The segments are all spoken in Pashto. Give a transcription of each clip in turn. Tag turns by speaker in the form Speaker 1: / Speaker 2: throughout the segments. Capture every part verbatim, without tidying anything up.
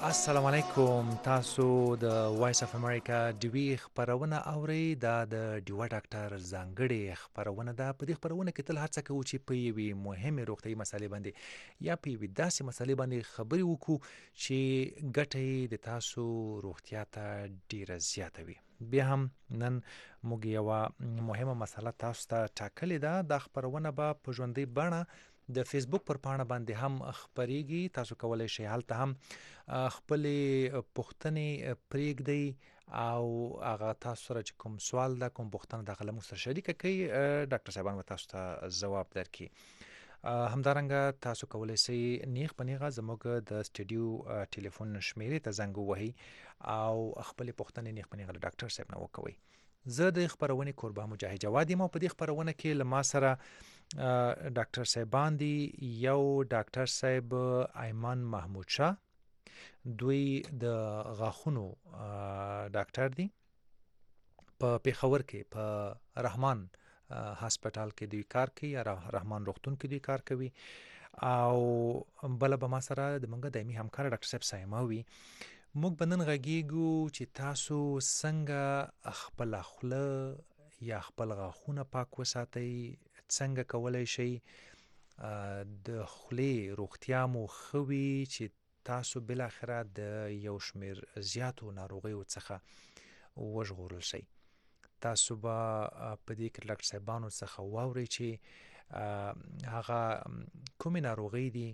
Speaker 1: السلام علیکم. تاسو د وایس اف امریکا ډیوی خبرونه اورئ. دا د ډیوا ډاکټر ځانګړې خبرونه ده. په دې خبرونه کې تل هڅه کوو چې په یوې مهمې روغتیایي مسلې باندې یا په یوې داسې مسلې باندې خبرې وکړو چې ګټه یې د تاسو روغتیا ته ډیره زیاته وي. بیا هم نن موږ یوه مهمه مسله تاسو ته ټاکلې ده. دا خبرونه به په ژوندۍ بڼه د فیسبوک پر پاڼه باندې هم خبرېږي. تاسو کولی شئ هلته هم خپلې پوښتنې پرېږدئ او هغه تاسو سره چې کوم سوال ده، کوم پوښتنه ده، هغه له موږ سره شریکه کړئ. ډاکټر صاحبان به تاسو ته ځواب درکړي. همدارنګه تاسو کولی شئ نیغ په نیغه زموږ د سټډیو ټلیفون شمیرې ته زنګ ووهئ او خپلې پوښتنې نیغ په نیغه له ډاکټر صاحب نه وکوئ. زه د خبرونې کوربه مجاهد جواد یم او په دې خبرونه کې له ما سره ډاکټر صاحبان دي. یو ډاکټر صاحب ایمان محمود شاه، دوی د غاښونو ډاکټر دي. په پیښور کې په رحمان هاسپټال کې دوی کار کوي، یا رحمان روغتون کې دوی کار کوي. او بله به ما سره د موږ دایمي همکار ډاکټر صاحب سایما وي. موږ به نن غږیږو چې تاسو څنګه خپله خوله یا خپل غاښونه پاک وساتئ، څنګه کولی شئ د خولې روغتیا مو ښه وي چې تاسو بالاخره د یو شمیر زیاتو ناروغیو څخه وژغورل شئ. تاسو به په دې کې ډاکټر صاحبانو څخه واورئ چې هغه کومې ناروغۍ دي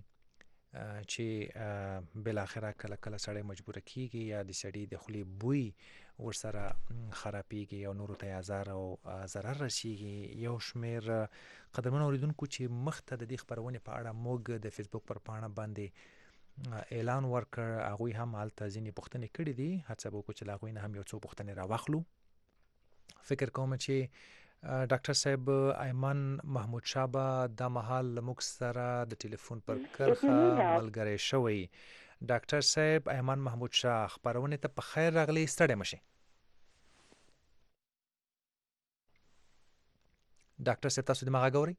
Speaker 1: چې بالاخره کله کله سړی مجبوره کیږي یا د سړي د خولې بوی ورسره خرابېږي او نورو ته آزار او ضرر رسیږي. یو شمیر قدرمنو اوریدونکو چې مخته د دې خبرونې په اړه موږ د فیسبوک پر پاڼه باندې اعلان ورکړ، هغوی هم هلته ځینې پوښتنې کړي دي. هڅه به وکړو چې له هغوی نه هم یو څو پوښتنې راواخلو. فکر کوم چې ډاکټر صاحب ایمان محمود شاه به دا مهال له موږ سره د ټلیفون پر کرښه ملګری شوی. ډاکټر صاحب ایمان محمود شاه، خبرونې ته په خیر راغلی. ستړی مه شئ. ډاکټر صاحب تاسو د ما غږ اورئ؟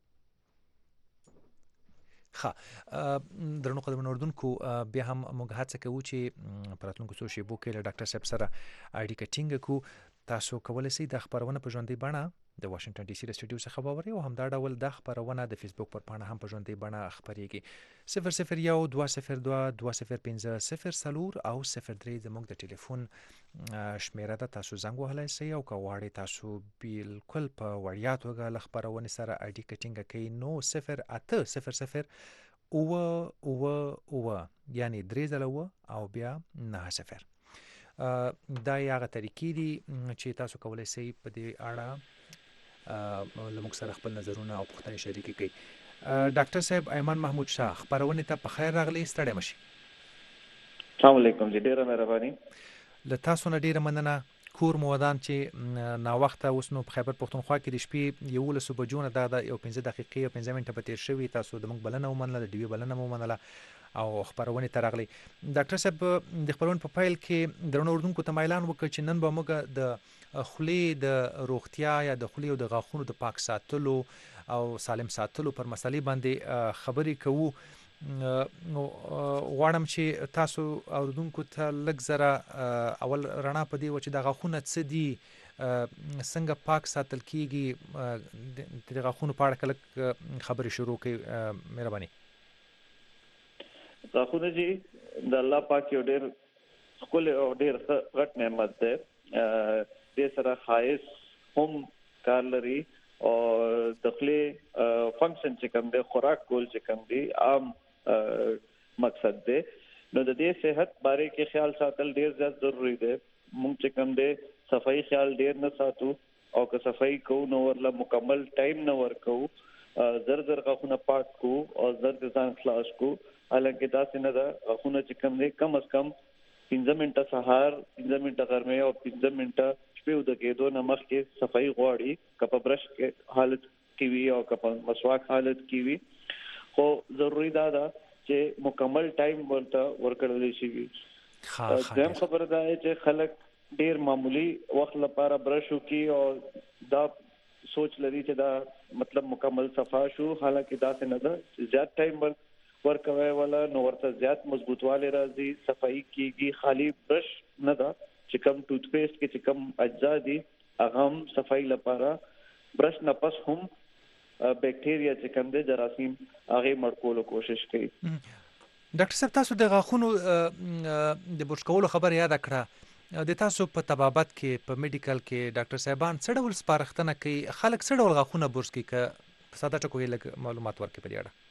Speaker 1: ښه. درنو قدرمنو اورېدونکو، بیا هم موږ هڅه کوو چې په راتلونکو څو شېبو کې له ډاکټر صاحب سره اړیکه ټینګه کړو. تاسو کولی شئ دا خبرونه په ژوندۍ بڼه د واشنګټن ډي سي د سټډیو څخه واورئ او همدا ډول دا خبرونه د فیسبوک پر پاڼه هم په ژوندۍ بڼه خپرېږي. صفر صفر یو دوه صفر دوه دوه صفر پنځه صفر څلور او صفر درې زموږ د ټلیفون شمیره ده. تاسو زنګ وهلی شئ او که غواړئ تاسو بالکل په وړیا توګه له خپرونې سره اړیکه ټینګه کړئ نو صفر اته صفر صفر اوه اوه اوه یعنې درې ځله اوه او بیا نهه صفر. دا یې هغه طریقې دي چې تاسو کولی شئ په دې اړه له موږ سره خپل نظرونه او پوښتنې شریکې کړئ. ډاکټر صاحب ایمان محمود شاه، خپرونې ته په خیر راغلی. ستړی مه شئ.
Speaker 2: السلام علیکم جی، ډیره مهرباني.
Speaker 1: له تاسو نه ډیره مننه. کور مو ودان چې ناوخته اوس نو په خیبر پښتونخوا کې د شپې یولسو بجو نه دا یو پنځه دقیقې او پنځه منټه به تېر شوي. تاسو د موږ بلنه ومنله، د ډیوي بلنه مو ومنله او خبرونې ته راغلی. ډاکټر صاحب د خبرونې په پیل کې درنو اورېدونکو ته اعلان وکړ چې نن به موږ د خولې د روغتیا یا د خولې او د غاښونو د پاک ساتلو او سالم ساتلو پر مسلې باندې خبرې کوو. غواړم چې تاسو اورېدونکو ته لږ زره اول رڼا په دې وه چې د غاښونه څه دي، څنګه پاک ساتل کیږي، د غاښونو په اړه که لږ خبرې شروع کړئ. مهرباني.
Speaker 2: غاښونه جی د الله پاک یو ډېر ښکلی او ډېر ښه غټ نعمت دی. دې سره ښایست هم کار لري او د خولې فنکشن چې کوم دی، خوراک کول چې کوم دی، عام مقصد دی. نو د دې صحت باره کې خیال ساتل ډېر زیات ضروری دی. موږ چې کوم دی صفایي خیال ډېر نه ساتو او که صفایي کوو نو ورله مکمل ټایم نه ورکوو. زر زر غاښونه پاک کوو او زر د ځان خلاص کوو. حالانکه داسې نه ده. غاښونه چې کوم دی کم از کم پنځه منټه سهار، پنځه منټه غرمې او پنځه منټه شپې وده کېدو نه مخکې صفایي غواړي، که په برش کې حالت کې وي او که په مسواک حالت کې وي. خو ضروري دا ده چې مکمل ټایم ورته ورکړل شي. دویم خبره دا چې خلک ډېر معمولی وخت لپاره برش وکړي او دا سوچ لري چې دا مطلب مکمل صفا شو، حالانکه دا څه نه ده. زیات ټایم ورکوي ولا نو ورته زیات مضبوطواله راځي صفائی کیږي خالی برش نه دا چې کوم ټوت پیسټ کې چې کوم اجزا دي هغه هم صفائی لپاره برش نه پس هم بیکټیریا چې کوم د جراثیم هغه مړکولو کوشش کوي.
Speaker 1: ډاکټر صاحب تاسو د غاښونو د برش کولو خبر یاد کړه د تاسو په طبابت کې په میډیکل کې ډاکټر صاحبان څه ډول سپارښتنه کوي خلک څه ډول غاښونه برش کوي که په ساده ټکو یې لږ معلومات ورکړي په دې اړه.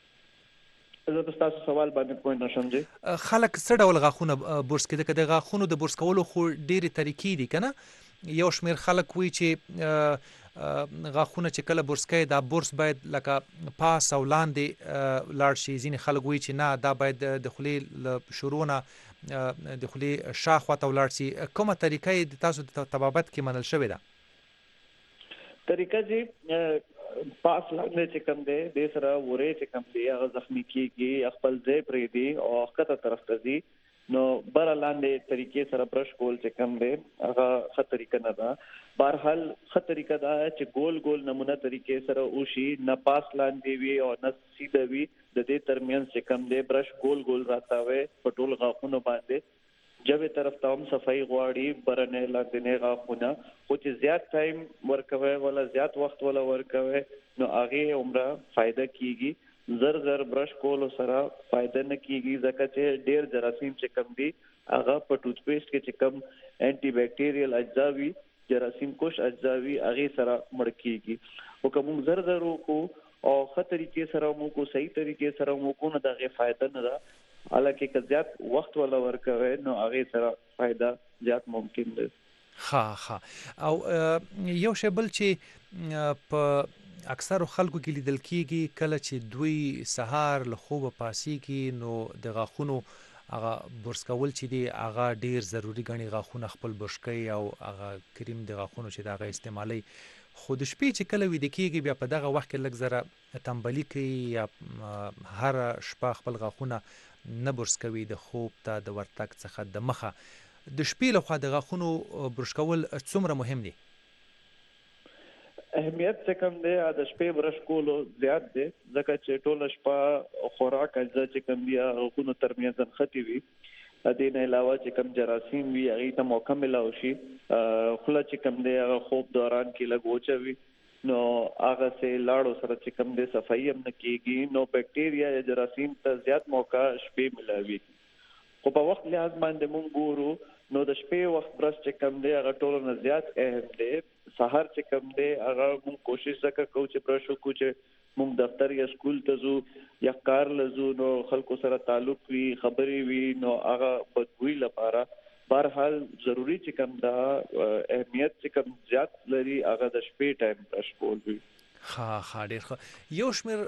Speaker 2: زه تاسو سوال باندې پوینټ نشم جی.
Speaker 1: خلک څه ډول غاښونه برش کوي که د غاښونو د برش کولو خو ډېرې طریقې دي که نه یو شمېر خلک وایي چې غاښونه چې کله برس کوي دا برس باید لکه پاس او لاندې لاړ شي ځینې خلک وایي چې نه دا باید د خولې له شروع نه د خولې شا خواته ولاړ شي کومه طریقه یې د تاسو د طبابت کې منل شوې ده؟
Speaker 2: طریقه جی پاس لاندې چې کوم دی د سره ورې چې کوم دی هغه زخمی کیږي خپل ځای پرې دی او ښکته طرف ته ځي نو بر لاندې طریقې سره برش کول چې کوم دی هغه ښه طریقه نه ده. بهرحال ښه طریقه ده چې ګول ګول نمونه طریقې سره وشي نه پاس لاندې وي او نه سیده وي د دې ترمنځ چې کوم دی برش ګول ګول راتاوي په ټول غاښونو باندې جبه طرف ته هم صفائی غواړي برنه لاندې نه غاښونه خو چې زیات ټایم ورکوي ولا زیات وخت ولا ورکوي نو هغه عمره فائدہ کیږي زر زر برش کول سره فائدہ نه کیږي ځکه چې ډیر جراثیم چې کم دي هغه په ټوت پیسټ کې چې کم انټي بیکټیریل اجزا وي جراثیم کوش اجزا وي هغه سره مړ کیږي او کوم زر زر کو او ښه طریقې سره مو کو صحیح طریقې سره مو کو نه دغه فائدہ نه ده حالکه که زیات وخت ولا ورکوي نو هغه سره فائدہ زیات ممکن ده.
Speaker 1: ها ها او یو شی بل چې په اکثر خلکو کې لیدل کیږي کله چې دوی سهار له خوبه پاسيږي نو د غاښونو هغه برس کول چې دی هغه ډیر ضروری غني غاښونه خپل برش کوي او هغه کریم د غاښونو چې دا غي استعمالي خو د شپې چې کله ویده کیږي بیا په دغه وخت کې لږ زره تنبلی کوي یا هر شپه خپل غاښونه نه برس کوي د خوب ته د ورتګ څخه د مخه د شپې لخوا د غاښونو برش کول څومره مهم دي؟
Speaker 2: اهمیت څه کوم دی د شپې برش کولو زیات دی ځکه چې ټول شپه خوراک اجزا چې کوم دی غاښونو ترمنځ خطي وي د دې نه علاوه چې کوم جراثیم وي هغه ته مکمل او شي خله چې کوم دی هغه خوب دوران کې لګوچوي نو هغه سه لاړو سره چې کوم دی صفائی هم نه کیږي نو بیکټیریا یا جراثیم ته زیات موقع شپې ملاوي خو په وخت لحاظ باندې مونږ ګورو نو د شپې وخت برش چې کوم دی هغه ټول نه زیات اهم دی سحر چې کوم دی هغه مونږ کوشش وکړو چې برش وکړو چې مونږ دفتر یا سکول ته ځو یا کار لزو نو خلکو سره تعلق وي خبري وي نو هغه بدوی لپاره بهرحال ضروری چې کوم دا اهمیت چې کوم زیات لري هغه د شپې ټایم برش کول وي.
Speaker 1: ها ها ډیر ښه یو شمیر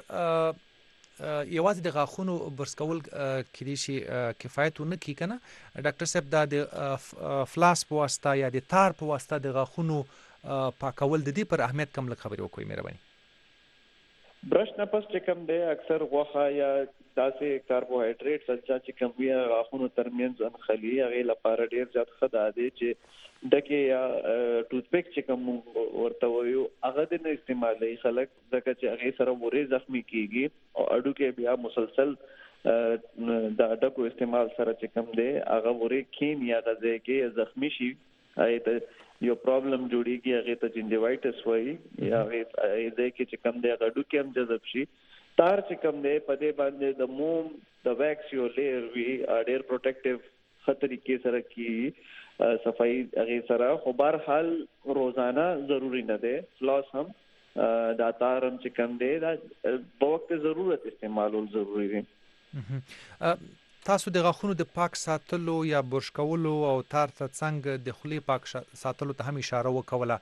Speaker 1: یوازې د غاښونو برس کول کېدای شي کفایت ونه کړي که نه ډاکټر صاحب دا د فلاس په واسطه یا د تار په واسطه د غاښونو پاکول د دې پر اهمیت کم لږ خبرې وکړئ مهرباني.
Speaker 2: برش نه پس چې کوم دی اکثر غوښه یا داسې کاربوهایډریټ اجزا چې کوم وي غاښونو ترمنځ انخلي هغه لپاره ډیر زیات ښه دی چې دغه یا ټوت پیک چې کوم ورته وایو هغه د استعمالي خلک ځکه چې هغه سره ورې زخمی کیږي او اډو کې بیا مسلسل د ډکو استعمال سره چې کوم دی هغه ورې کین یا غځي کې زخمی شي هغه یو پرابلم جوړیږي هغه ته جنجوایټس وایي یا هغه دې کې چې کوم دی هغه ډو کې هم جذب شي تار چې کوم دی په دې باندې د موم د ویکس یو لیر وی ډیر پروټیکټیو خطرې کې سره کی صفائی هغه سره خو بهر حال روزانه ضروری نه دی فلاس هم دا تار هم چې کوم دی دا په وخت ضرورت استعمالول ضروری دی.
Speaker 1: تاسو د غاښونو د پاک ساتلو یا برش کولو او تار ته څنګه د خولې پاک ساتلو ته هم اشاره وکوله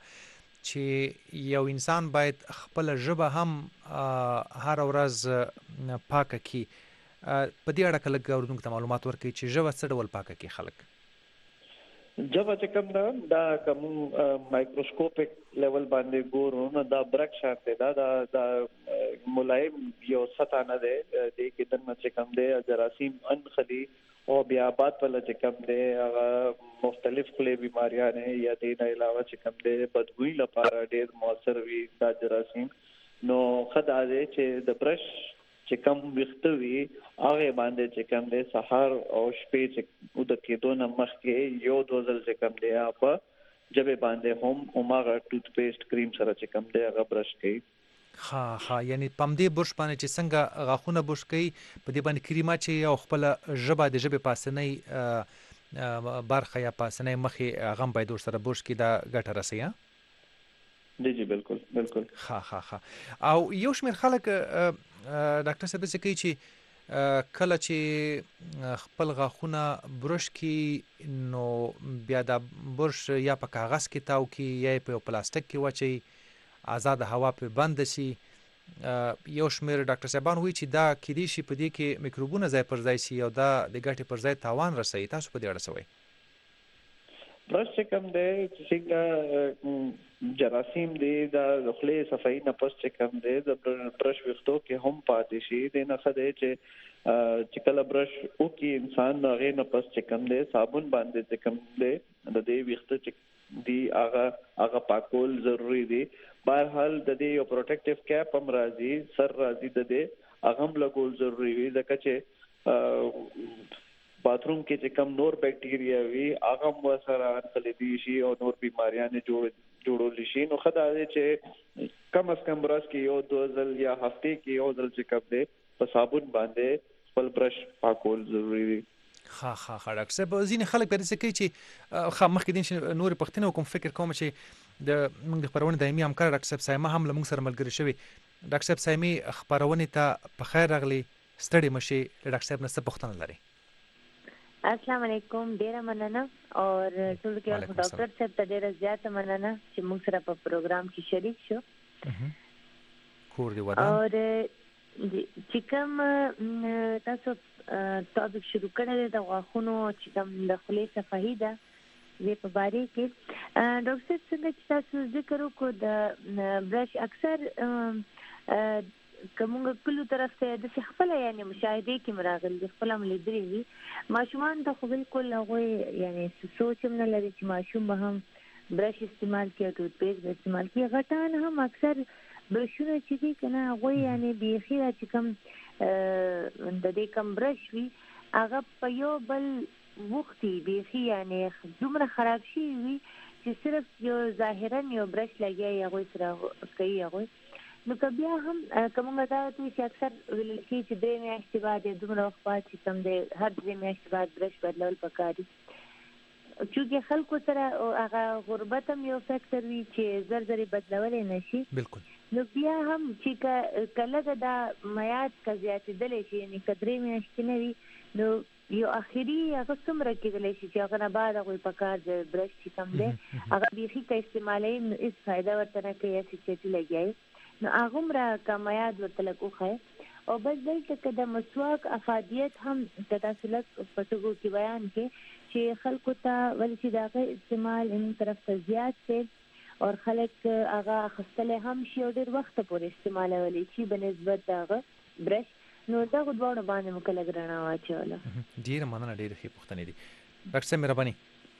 Speaker 1: چې یو انسان باید خپل ژبه هم هر ورځ پاکه کړي په دې اړه کله اوریدونکو ته معلومات ورکړي چې ژبه څه ډول پاکه کړي خلک؟
Speaker 2: ژبه چې کوم ده دا کوم مایکروسکوپیک لیول باندې ګورو نو دا برک شانته دا دا ملایم یو سطح نه ده د کې د چې کوم ده جراثیم انخلي او بیا بعد په لږ کم دی هغه مختلف خلې بیماریاں نه یا د نه علاوه چې کم دی بدبوئی لپاره ډېر موثر وي دا جراثیم نو خدای دې چې د برش چې کم وخته وي هغه باندې چې کم دی سحر او شپې چې د کېدو نه مخکې یو دوزل چې کم دی په جبه باندې هم عمره ټوت پیسټ کریم سره چې کم دی هغه برش کوي.
Speaker 1: ها ها یعنی پم دې برش باندې چې څنګه غاښونه برش کوي په دې باندې کریمه چې او خپل ژبه د ژبې پاسنۍ برخه یا پاسنۍ مخې هغه باید ورسره برش کې دا ګټه رسي.
Speaker 2: جی جی بالکل بالکل.
Speaker 1: ها ها ها او یو شمېر خلک ډاکټر صاحب داسې کوي چې کله چې خپل غاښونه برش کی نو بیا دا برش یا په کاغذ کې تاو کی یا په پلاستیک کې واچي آزاد هوا په بند شي. یو شمېر ډاکټر صاحبان وایي چې دا کېدای شي په دې کې میکروبونه ځای پر ځای شي او دا د ګټې پر ځای تاوان رسوي. تاسو په دې اړه څه وایي؟
Speaker 2: برش چې کوم دی چې څنګه جراثیم دی د خولې صفایي نه پس چې کوم دی د برش وختو کې هم پاتې شي د نه خدای چې چې کله برش او کې انسان هغه نه پس چې کوم دی صابون باندې چې کوم دی د دې وخت چې دی هغه هغه پاکول ضروری دی. بهرحال د دې یو پروټیکټیو کیپ هم راځي سر راځي د دې هغه هم لګول ضروری وي ځکه چې باتروم کې چې کم نور بکټیریا وي هغه مو سره انتلې شي او نور بیماریاں جوړ جوړول شي. نو خدای دې چې کم از کم برش کې یو دوزل یا هفته کې یو ځل چې کپ دې په صابون باندې خپل برش پاکول ضروری دی.
Speaker 1: ها ها ها ډاکټر صاحب ځینې خلک به داسې کوي چې خا مخکې دین چې نور پښتنه کوم فکر کوم چې د موږ د خبرونه دایمي همکار ډاکټر صاحب سایمه هم لمږ سره ملګری شوی. ډاکټر صاحب سایمي خبرونه ته په خیر راغلی ستړي مشي. ډاکټر صاحب نه څه پوښتنه لري؟
Speaker 3: السلام علیکم ډیره مننه او ټول کې ډاکټر صاحب ته ډیره زیاته مننه چې موږ سره په پروګرام کې شریک شو.
Speaker 1: کور دی ودان
Speaker 3: او چې کوم تاسو ټاپک شروع کړی د غاښونو چې کوم د خولې صفایي ده دې په باره کې ډاکټر صاحب څنګه چې تاسو ذکر وکړو د برش اکثر کومه کلو طرف ته د خپل یعنی مشاهده کې مراغل د خپل ملګری وي ماشومان ته خو بالکل هغه یعنی سوچ هم نه لري چې ماشوم به هم برش استعمال کوي ټوت پیسټ استعمال کوي. غټان هم اکثر برشونه چې دي کنه هغه یعنی بيخي چې کوم د دې کوم برش وي هغه په یو بل وختي بيخي یعنی دومره خراب شي وي چې صرف یو ظاهرا یو برش لګي هغه سره کوي هغه. نو بیا هم کومه دا چې اکثر ویل شي چې درې میاشتې بعد دومره وخت بعد چې کوم دی هر درې میاشتې بعد برش بدلول پکار دي. چونکه خلکو سره هغه غربت هم یو فاکټر وي چې زر زر بدلول نه شي.
Speaker 1: بالکل.
Speaker 3: نو بیا هم چې کله دا میعاد کا زیاتېدلی شي یعنی که درې میاشتې نه وي نو یو اخري هغه څومره کېدلی شي چې هغه نه بعد هغوی پکار د برش چې کوم دی هغه بیخي که استعمالوي نو هېڅ فایده ورته نه کوي هسې چټي لګیایي نو هغومره کمیاد ورته لږ وښایي. او بس دلته که د مسواک افادیت هم که تاسو لږ په ټکو کې بیان کړئ چې خلکو ته ولې چې د هغه استعمال این طرف ته زیات دی او خلک هغه اخیستلی هم شي او ډېر وخته پورې استعمالولی شي به نسبت د هغه برش. نو دغو دواړو باندې مو که لږ رڼا واچوله.
Speaker 1: ډېره مننه ډېرې ښې پوښتنې دي. ډاکټر صاحب مهرباني.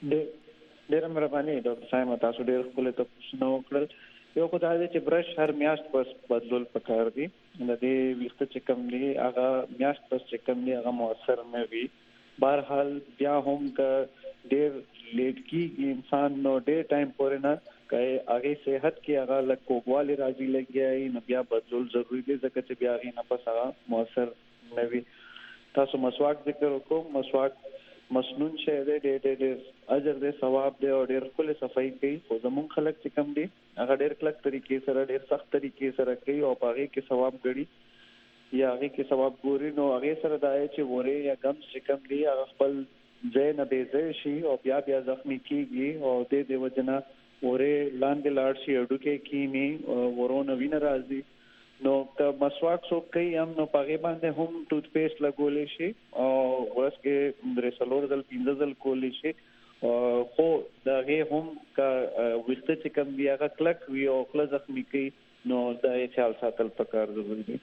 Speaker 2: ډېره مهرباني ډاکټر صاحب تاسو ډېر ښکلي تپوسونه وکړل. یو خو دا دی چې برش هر میاشت بس بدلول پکار دي. د دې ویښته چې کوم دي هغه میاشت بس چې کوم دي هغه مؤثر نه وي. بهرحال بیا هم که ډېر لیټ کېږي انسان نو ډېر ټایم پورې نه که هغې صحت کې هغه لږ کوږوالی راځي لګیا نو بیا بدلول ضروري دی ځکه چې بیا هغې نه پس هغه مؤثر نه وي. تاسو مسواک ذکر وکړو. مسواک مسنون شی دی ډېر ډېر ډېر اجر دی ثواب دی او ډېر ښکلې صفایي کوي. خو زمونږ خلک چې کوم دي هغه ډېر کلک طریقې سره ډېر سخت طریقې سره کوي او په هغې کې ثواب ګڼي یا هغې کې ثواب ګوري. نو هغې سره دا دی چې ورې یا ګمز چې کوم دي هغه خپل ځای نه بې ځای شي او بیا بیا زخمي کېږي او دې دې وجه نه ورې لاندې لاړ شي هډوکی کښېني ورونه وینه راځي. نو که مسواک څوک کوي هم نو په هغې باندې هم ټوت پیسټ لګولی شي او ورځ کې درې څلور ځل پنځه ځل کولی شي. خو د هغې هم که ویښته چې کوم دي هغه کلک وي او خوله زخمي کوي نو دا یې خیال ساتل پکار ضروري دي.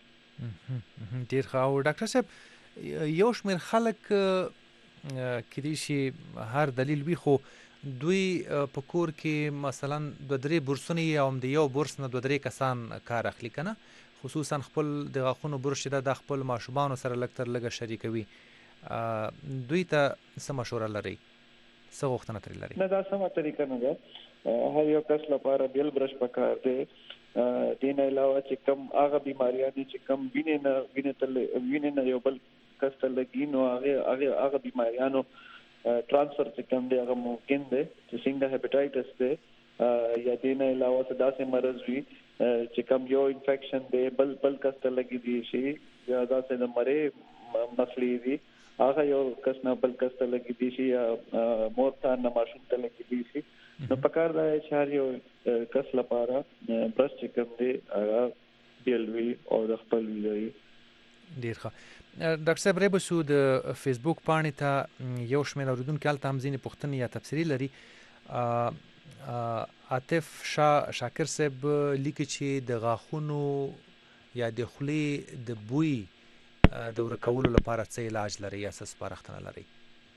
Speaker 1: ډېر ښه. او ډاکټر صاحب یو شمېر خلک کېدای شي هر دلیل وي خو دوی په کور کې مثلا دوه درې برسونه یې او هم د یو برس نه دوه درې کسان کار اخلي که نه خصوصا خپل د غاښونو برش چې د خپل ماشومانو سره لږ تر لږه شریکوي، دوی ته څه مشوره لري، څه غوښتنه ترې لري؟
Speaker 2: نه دا سمه طریقه نه ده. هر یو کس لپاره بیل برش پکار دی. دین علاوه چې کم هغه بیماریانه چې کم وینې نه وینې تل وینې نه یو بل کس ته لګي نو هغه هغه هغه بیماریانو ترانسفر چې کم دی هغه ممکن دی، چې څنګه هپاټایټس دی یا دین علاوه داسې مرض وي چې کم یو انفیکشن دی بل بل کس ته لګي دی شي یا داسې د مړې مسلې دي هغه یو کس نه بل کس ته لګي دی شي یا مور ته نه ماشوم ته لګي دی شي. نو پکار دا چې هر یو کس لپاره برش چې کوم دی هغه بیل وي او د خپل وی.
Speaker 1: ډیر ښه. ډاکټر صاحب ریبسو د فیسبوک پاڼې ته یو شمېر اوریدونکي هلته هم ځینې پوښتنې یا تبصرې لري. عاطف شاه شاکر صاحب لیکي چې د غاښونو یا د خولې د بوی د ورکولو لپاره څه علاج لري یا څه سپارښتنه لري؟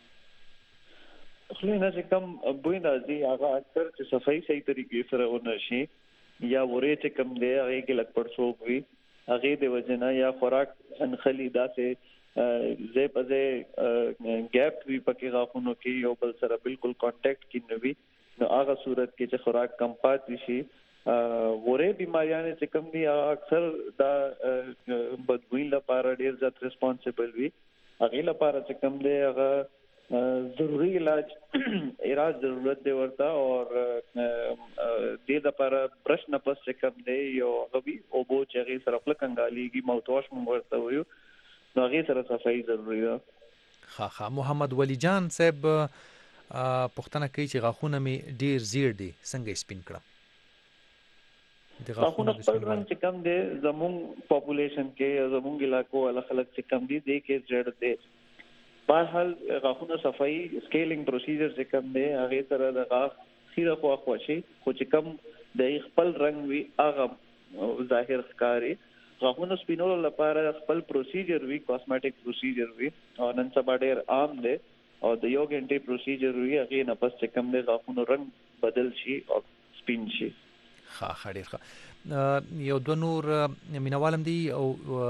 Speaker 2: خلې نه چې کم بوی راځي هغه اکثر چې صفایي صحیح طریقې سره ونشي یا ورې چې کم دی هغه کې لږ پړسوب وي هغه د وجنه یا خوراک انخلي داسې زه په ګیپ وی پکې غاښونو کې یو بل سره بالکل کانټیکټ کې نه وي نو هغه صورت کې چې خوراک کم پاتې شي ورې بیماریانه چې کم دي اکثر دا بدبوئی لپاره ډیر ځات ریسپانسیبل وي هغه لپاره چې کم دی هغه ضروری علاج علاج ضرورت دی ورته او د لپاره برش نه پس چې کم دی یو غوي او بو چې هغه سره خپل کنګاليږي موت واش مو ورته ویو نو هغه سره صفایي ضروری ده.
Speaker 1: ها ها محمد ولی جان صاحب پښتنه کوي چې غاښونه می ډیر زیړ دي څنګه سپین کړم؟
Speaker 2: د غاښونو خپل رنګ چې کم دی زموږ پاپولیشن کې زموږ علاقو ول خلک چې کم دي د کې زیړ دي. بهرحال غاښونو صفایي سکیلینګ پروسیجر چې کوم دی هغه سره د غاښ خیره خو خوشي خو چې کوم د خپل رنگ وی هغه ظاهر ښکاری غاښونو سپینولو لپاره خپل پروسیجر وی کاسمیټک پروسیجر وی او نن سبا ډیر عام دی او د یو غنټه پروسیجر وی هغه نه پس چې کوم دی غاښونو رنگ بدل شي او سپین شي.
Speaker 1: ښه ښه ډیر ښه. یو دو نور مینوالم دی او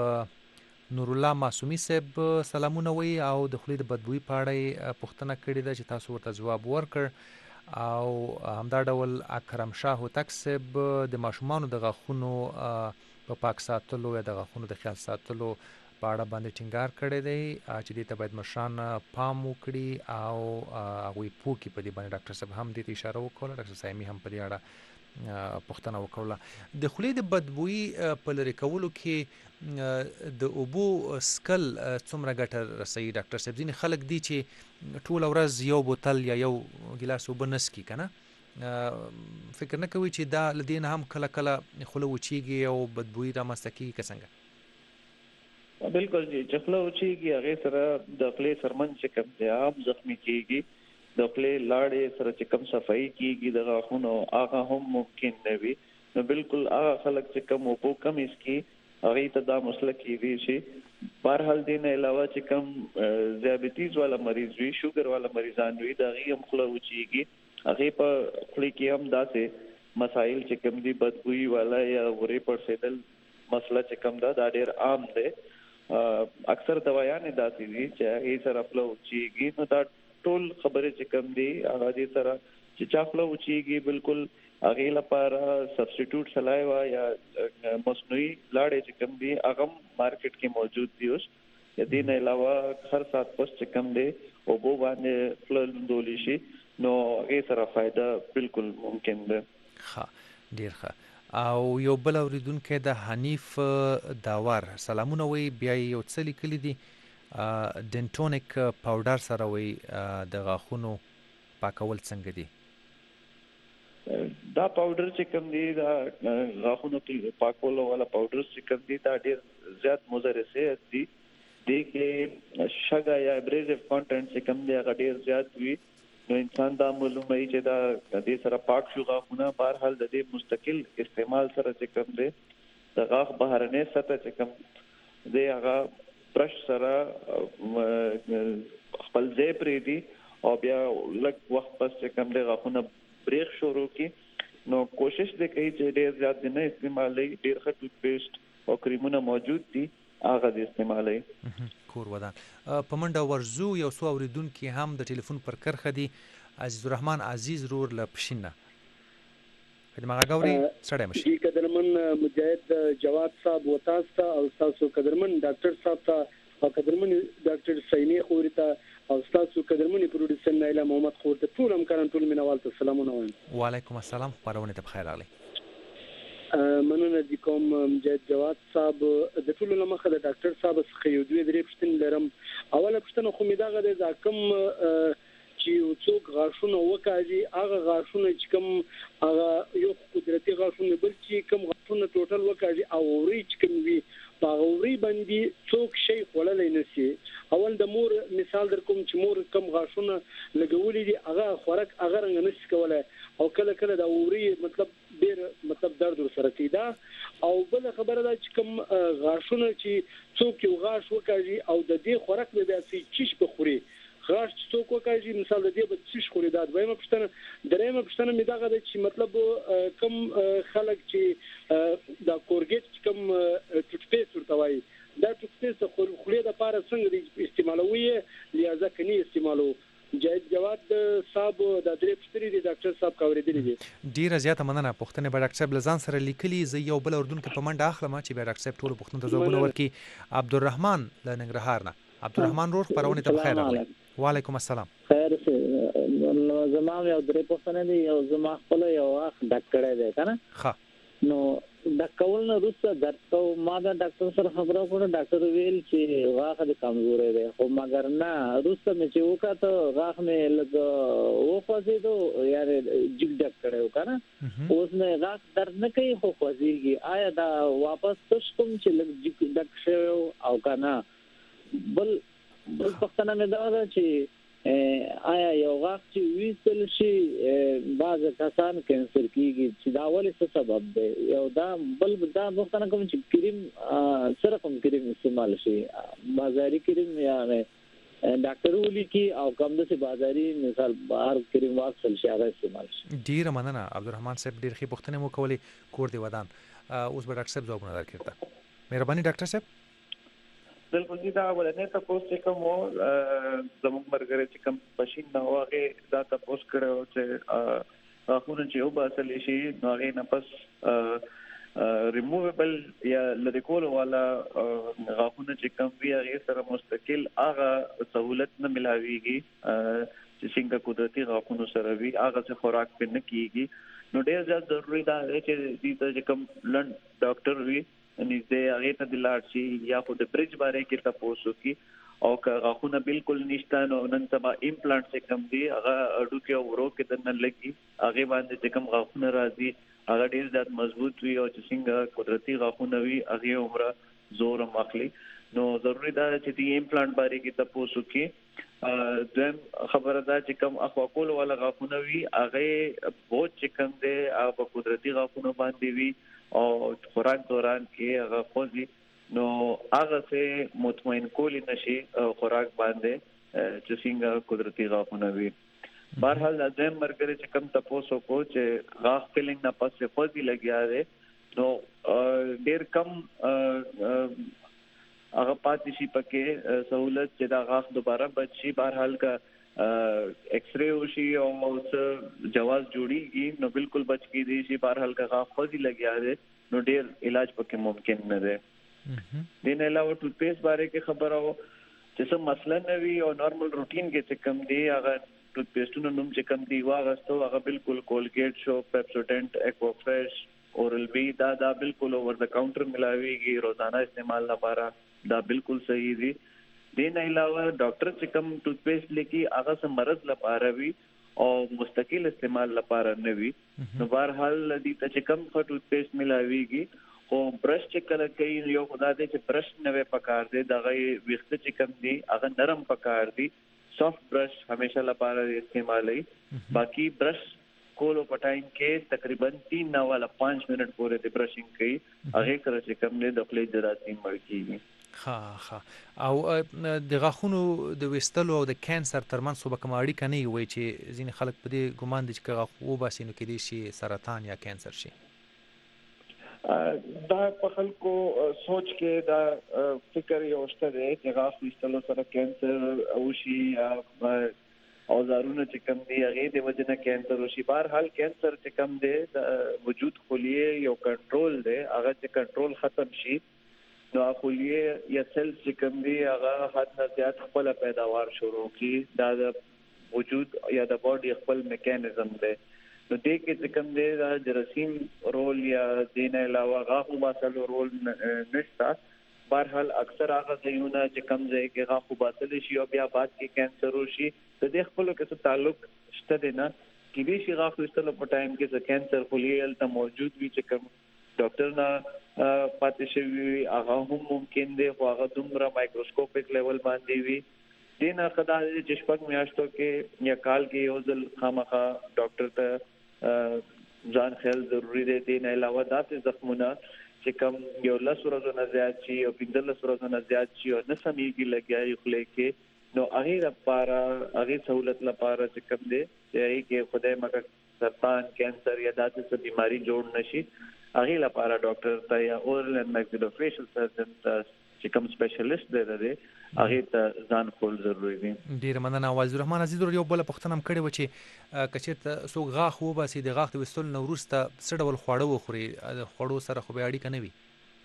Speaker 1: نور الله معصومی صاحب سلامونه وی او د خولې د بدبوئی په اړه پوښتنه کړې ده چې تاسو ورته جواب ورکړ او همدا ډول اکرم شاه هوتک صاحب د ماشومانو د غاښونو په پاک ساتلو یا د غاښونو د خیال ساتلو په اړه باندې ټینګار کړی دی چې دې ته باید مشران پام وکړي او هغوی پوه کړي په دې باندې. ډاکټر صاحب هم دې ته اشاره وکړه، ډاکټر سایمي هم په دې اړه پوښتنه وکړه. د خولې د بدبوئی په لرې کولو کې د اوبو سکل څومره ګټه رسوي ډاکټر صاحب؟ ځینې خلک دي چې ټوله ورځ یو بوتل یا یو ګیلاس اوبه نه څښي که نه، فکر نه کوي چې دا له دې نه هم کله کله خوله وچیږي او بدبوئی رامنځته کېږي که څنګه؟
Speaker 2: بالکل جی چې خوله وچیږي هغې سره د خولې سرمن چې کوم دی عام زخمي کېږي د خولې لاړې سره چې کوم صفایي کېږي د غاښونو هغه هم ممکن نه وي. نو بالکل هغه خلک چې کوم اوبو کم څښي هغې ته دا مسله کېدی شي. بهرحال دې نه علاوه چې کوم ذیابیطیز والا مریض وي شوګر والا مریضان وي د هغې هم خوله وچیږي هغې په خولې کې هم داسې مسایل چې کوم دي بدبوئی والا یا ورې پړسېدل مسله چې کوم ده دا ډېر عام دی. اکثر دوايانې داسې دي چې هغې سره خوله وچیږي نو دا ټول خبرې چې کوم دي هغه دې سره چې چا خوله وچیږي بالکل هغې لپاره سبسټیټیوټ سلایوا یا مصنوعي لاړې چې کوم دي هغه مارکیټ کې موجود دي اوس. دې نه علاوه هر سات پس چې کوم دي اوبو باندې خوله لوندولی شي نو هغې سره فایده بالکل ممکن ده.
Speaker 1: ښه ډېر ښه. او یو بل اوریدونکی د حنیف داور سلامونه وی بیا یو څه لیکلي دي ډینټونیک پاوډر سره وی د غاښونو پاکول څنګه دي؟
Speaker 2: دا پاوډر چې کوم دی دا غاښونو کې پاکولو والا پاوډر چې کوم دی دا ډېر زیات مضر صحت دي. دې کې شګه یا ابریزیو کانټینټ چې کوم دی هغه ډېر زیات وي نو انسان دا معلومه ای چې دا دې سره پاک شو غاښونه. بهرحال د دې مستقل استعمال سره چې کوم دی د غاښ بهرنۍ سطح چې کوم دی هغه برش سره خپل ځای پرېږدي او بیا لږ وخت پس چې کوم دی غاښونه بریښ شروع کی نو کوشش دې کوي چې ډېر زیات نه استعمالي، ډېر ښه ټوت پیسټ او کریمونه موجود دي هغه دې استعمالي.
Speaker 1: کور ودان په منډه ورزو یو څو اوریدونکو هم د ټلیفون پر کرخه دي. عزیز الرحمن عزیز رور ل پښینه کله ما غاوري سړی مشي
Speaker 4: جی قدرمن مجاهد جواد صاحب وتاستا او تاسو قدرمن ډاکټر صاحب ته او قدرمن ډاکټر سینی خوري ته او تاسو قدرمن پروډوسر نایله محمد خور ته ټول همکاران ټول مینوال ته سلامونه وایم.
Speaker 1: وعلیکم السلام خبرونه ته بخیر راغلی.
Speaker 4: مننه دي کوم مجاهد جواد صاحب د ټول لمخه د ډاکټر صاحب څخه یو دوی درې پښتنه لرم. اوله پښتنه خو می دغه د کوم چې څوک غاښونه وکاږي هغه غاښونه چې کوم هغه یو قدرتي غاښونه بل چې کوم غاښونه ټوټل وکاږي او اوري چې کوم وي په اوري باندې څوک شي خوللای نشي. اول د مور مثال در کوم چې مور کوم غاښونه لګولې دي هغه خوراک هغه رنګ نشي کولای او کله کله د اوري مطلب ډیر مطلب درد سره کیدا. او بل خبره ده چې کوم غاښونه چې څوک یو غاښ وکاږي او د دې خوراک به بیا چې په خوري غاښ چې څوک وکاږي مثال د دې به څه خوري دا دویمه پښتنه درېمه پښتنه می دغه د چې مطلب کم خلک چې دا کورګیټ کوم ټوت پیسټ ورته وایي دا ټوت پیسټ خوري د پاره څنګه استعمالوي لہذا کني استعمالو. جاید جواد صاحب د درې پښتري دي ډاکټر صاحب کاورېدلې دي.
Speaker 1: ډیره زیاته مننه. پښتنه به ډاکټر صاحب لزان سره لیکلي زه یو بل اردن کې په منډه اخلم چې به ډاکټر صاحب ټول پښتون ته ځوابونه ورکړي. عبدالرحمن ل ننګرهار نه. عبدالرحمن روح خبرونه ته بخیر راغلی. وعلیکم السلام.
Speaker 5: خیر سه نو زمام یو درې پښتنه دي یو زما خپل یو اخ ډاکټر دی کنه. ښه نو د کول نه روسه درته ما دا ډاکټر سره خبرو کړو ډاکټر ویل چې غاښ د کمزورې دی خو مګر نه روسه مې چې وکړه غاښ مې لګ و خوځېدو یاره جګ ډک کړو کنه اوس مې غاښ درد نه کوي خو خوځېږي. آیا دا واپس تش کوم چې لګ جګ ډک شو او کنه بل بل پښتنه مې دا ده چې آیا یو غاښ چې ویستل شي بعض کسان کینسر کیږي چې دا ولې څه سبب دی یو دا بل دا پښتنه کوم چې کریم سره کوم کریم استعمال شي بازاري کریم یا ډاکټر ولي کی او کوم د بازاري مثال بهر کریم واخل شي هغه استعمال شي.
Speaker 1: ډیر مننه عبدالرحمن صاحب ډیر ښه پښتنه مو کولې کور دی ودان. اوس به ډاکټر صاحب ځوابونه درکړه. مهرباني ډاکټر صاحب.
Speaker 2: بالکل دي دا ولنه تاسو چې کوم زموږ مرګره چې کوم پښین نه واغې دا تاسو کړو چې اخونه چې او باسل شي نو هغه نه پس ریموویبل یا لری کول والا غاښونه چې کوم وی هغه سره مستقل هغه سہولت نه ملاويږي چې څنګه قدرتي غاښونه سره وی هغه څخه خوراک په نه کیږي. نو ډیر ځکه ضروری ده چې دې ته کوم لند ډاکټر وی نږدې هغه ته د لاړ شي یا خو د برج باندې کې تاسو کې او که غاښونه بالکل نشته نو نن سبا ایمپلانټ څخه کم دي هغه اډو کې ورو کې د نن لګي هغه باندې چې کوم غاښونه راځي هغه ډیر زیات مضبوط وي او چې څنګه قدرتي غاښونه وي هغه عمره زور مخلي. نو ضروری ده چې د ایمپلانټ باندې کې تاسو کې دیم خبره ده چې کوم اخوا کول ولا غاښونه وي هغه بہت چې کوم دي هغه قدرتي غاښونه باندې وي او خوراک دوران کې هغه خوځي نو هغه څه مطمئن کولی نشي خوراک باندې چې څنګه قدرتي غاښونه وي. بهرحال د دیم مرګره چې کم تاسو کو چې غاښ فیلینګ نه پسې خوځي لګیا دی نو ډیر کم هغه پاتې شي پکې سہولت چې دا غاښ دوباره بچي. بهرحال کا ایکس ری وشي او جواز جوړیږي نو بالکل بچ کی دي شي. بهرحال کا غاښ خوځي لګیا دی نو ډیر علاج پکې ممکن نه دی. دین علاوه ټوت پیسټ باره کې خبره و چې څه مسله نه وي او نارمل روټین کې چې کم دی هغه ټوت پیسټونو نوم چې کم دی واغستو هغه بالکل کولګیټ شو پیپسوډنټ ایکوا فرش اورل بی دا دا بالکل اوور د کاونټر ملاويږي روزانه استعمال لپاره دا بالکل صحیح دی. دین علاوه ډاکټر چې کوم ټوت پیسټ لیکي هغه سم مرض لپاره وي او مستقل استعمال لپاره نه وي. نو بهرحال دې ته چې کوم ټوت پیسټ ملاويږي او برش چې کله کوي یو خدای دې چې برش نه وي پکار دی دغه وخت چې کوم دی هغه نرم پکار دی سافت برش همیشه لپاره استعمالي. باقي برش کولو په ټایم کې تقریبا تین نه والا پانچ منټ پورې د برشینګ کوي هغه سره چې کوم نه د خپل جراثیم مړ کیږي.
Speaker 1: ها ها او د غاښونو د وستلو او د کانسر ترمنځ صوبه کوم اړیکه نه وي چې ځینې خلک په دې ګمان دي چې غاښ وباسي نو کېدای شي سرطان یا کانسر شي.
Speaker 2: دا په خلکو سوچ کې دا فکر یو شته دی چې غاښ وستلو سره کانسر او شي او زارونه چې کم دی هغه د وجنه کانسر او شي. بهر حال کانسر چې کم دی د وجود خلیه یو کنټرول دی، هغه چې کنټرول ختم شي نو خلیه یا سیل چې کوم دی هغه حد نه زیات خپل پیداوار شروع کی، دا د وجود یا د باډي خپل میکانیزم دی. نو دې کې چې کوم دی دا جراثیم رول یا دین علاوه غاښو باسلو رول نشته. بهرحال اکثر هغه ځایونه چې کوم ځای کې غاښو باسل شي او بیا بعد کې کانسر وشي د دې خپل کې تعلق شته دی نه کې دې شي غاښو استلو په ټایم کې چې کانسر خلیه ته موجود وي چې کوم ډاکټر نه پاتې شوی هغه هم ممکن دی خو هغه دومره مایکروسکوپیک لیول باندې وي. دینه خدای چې شپږ میاشتو کې یا کال کې یو ځل خامخا ډاکټر ته ځان خیال ضروری دی. دینه علاوه داسې زخمونه چې کوم یو لس ورځې نه زیات شي او پنځه لس ورځې نه زیات شي او نه سمېږي لګیا خو لیکي نو هغه لپاره هغه سہولت لپاره چې کوم دی چې کې خدای مګر سرطان کانسر یا داسې بیماری جوړ نشي هغه لپاره ډاکټر ته یا اورل اند ماکسیلوفیشل سرجن ته چې کوم سپیشلیست دی دی هغه ته ځان خپل ضروری دی.
Speaker 1: ډیر مننه. وزیر الرحمن عزیز یو بل پښتنه هم کړي و چې کچېرته سو غاښ و باسي د غاښ د وستل نو وروسته څه ډول خواړه وخوري، خواړو سره خو به اړیکه نه وي.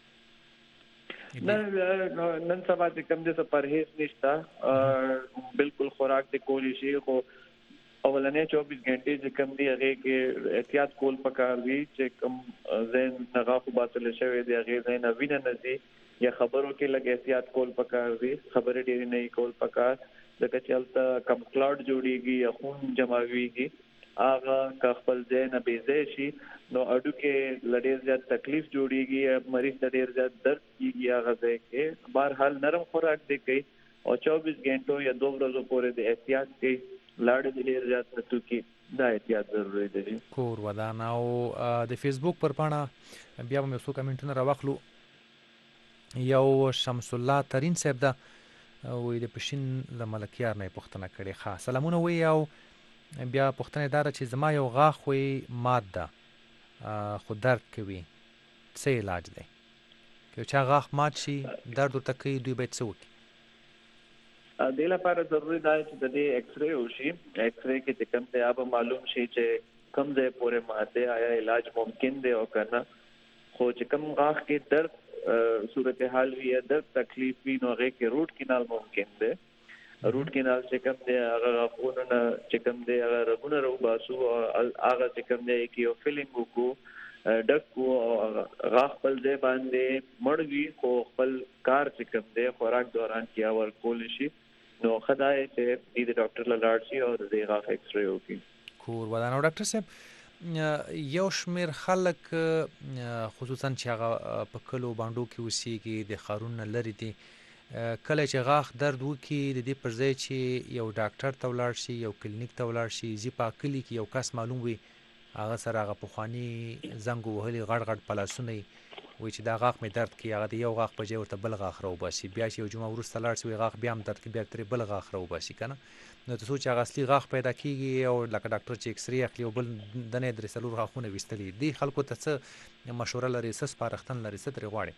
Speaker 2: نه نن سبا چې کوم د پرهیز نشته، بالکل خوراک د کولی شي خو اولنې چوبیس غنټې چې کوم دی هغه کې احتیاط کول پکار دی چې کوم زین غاښو باسل شوی دی هغه زین وینه نزي یا خبرو کې لګ احتیاط کول پکار دی، خبرې ډېری نه کول پکار ځکه چې البته کم کلاډ جوړیږي یا خون جمعويږي هغه خپل زین به زی شي نو اډو کې لډیر زیات تکلیف جوړیږي، مریض ته ډیر زیات درد کیږي هغه ځای کې. بهر حال نرم خوراک دی کوي او چوبیس غنټو یا دوه ورځې پورې د احتیاط کوي لاړ دې ډیر زیات نتو کې دا احتیاط ضروري دی.
Speaker 1: کور ودان او د فیسبوک پر پاڼه بیا هم یو څو کمنټونه راوخلو. یو شمس الله ترین صاحب دا وې د پښین له ملکیار نه پښتنه کړي. ښه سلامونه وی او بیا پښتنه دار چې زما یو غاښ وې ماده خو درد کوي، څه علاج دی؟ که چا غاښ مات شي درد ورته کوي دوی باید څه وکړي؟
Speaker 2: د لپاره ضروری دی چې د دې ایکس ری وشي. ایکس ری کې چې کوم ځای به معلوم شي چې کوم ځای پورې ماته آیا علاج ممکن دی او کنه. خو چې کوم غاښ کې درد صورتحال وي یا درد تکلیف وي نو هغه کې روټ کینال ممکن دی. روټ کینال چې کوم دی هغه غاښونه چې کوم دی هغه رګونه رو باسو او هغه چې کوم دی کې یو فیلینګ وکړو ډکو غاښ خپل ځای باندې مړوي خو خپل کار چې کوم دی خوراک دوران کې اور کول شي نو خدای ته دې ډاکټر لاړ شي او د غاښ ایکس ری وکړي.
Speaker 1: کور ودان. ډاکټر صاحب یو شمیر خلک خصوصا چې هغه په کلو باندې کې اوسېږي د ښارونو لري دي، کله چې غاښ درد وکړي د دې پر ځای چې یو ډاکټر ته ولاړ شي یو کلینیک ته ولاړ شي زی په کلی کې یو کس معلوم وي هغه سره هغه پخوانی زنګ وهلي غړ غړ پلاسونه وي چې دا غاښ مې درد کوي هغه د یو غاښ په ځای ورته بل غاښ راوباسي، بیا چې یو جمعه وروسته لاړ شي غاښ بیا هم درد کوي بیا ترې بل غاښ راوباسي که نه. نو ته سوچ هغه اصلي غاښ پیدا کېږي او لکه ډاکټر چې ایکس ری اخلي او بل دنې درې څلور غاښونه ویستلي دي خلکو ته څه مشوره لري، څه سپارښتنه لري، څه ترې غواړي؟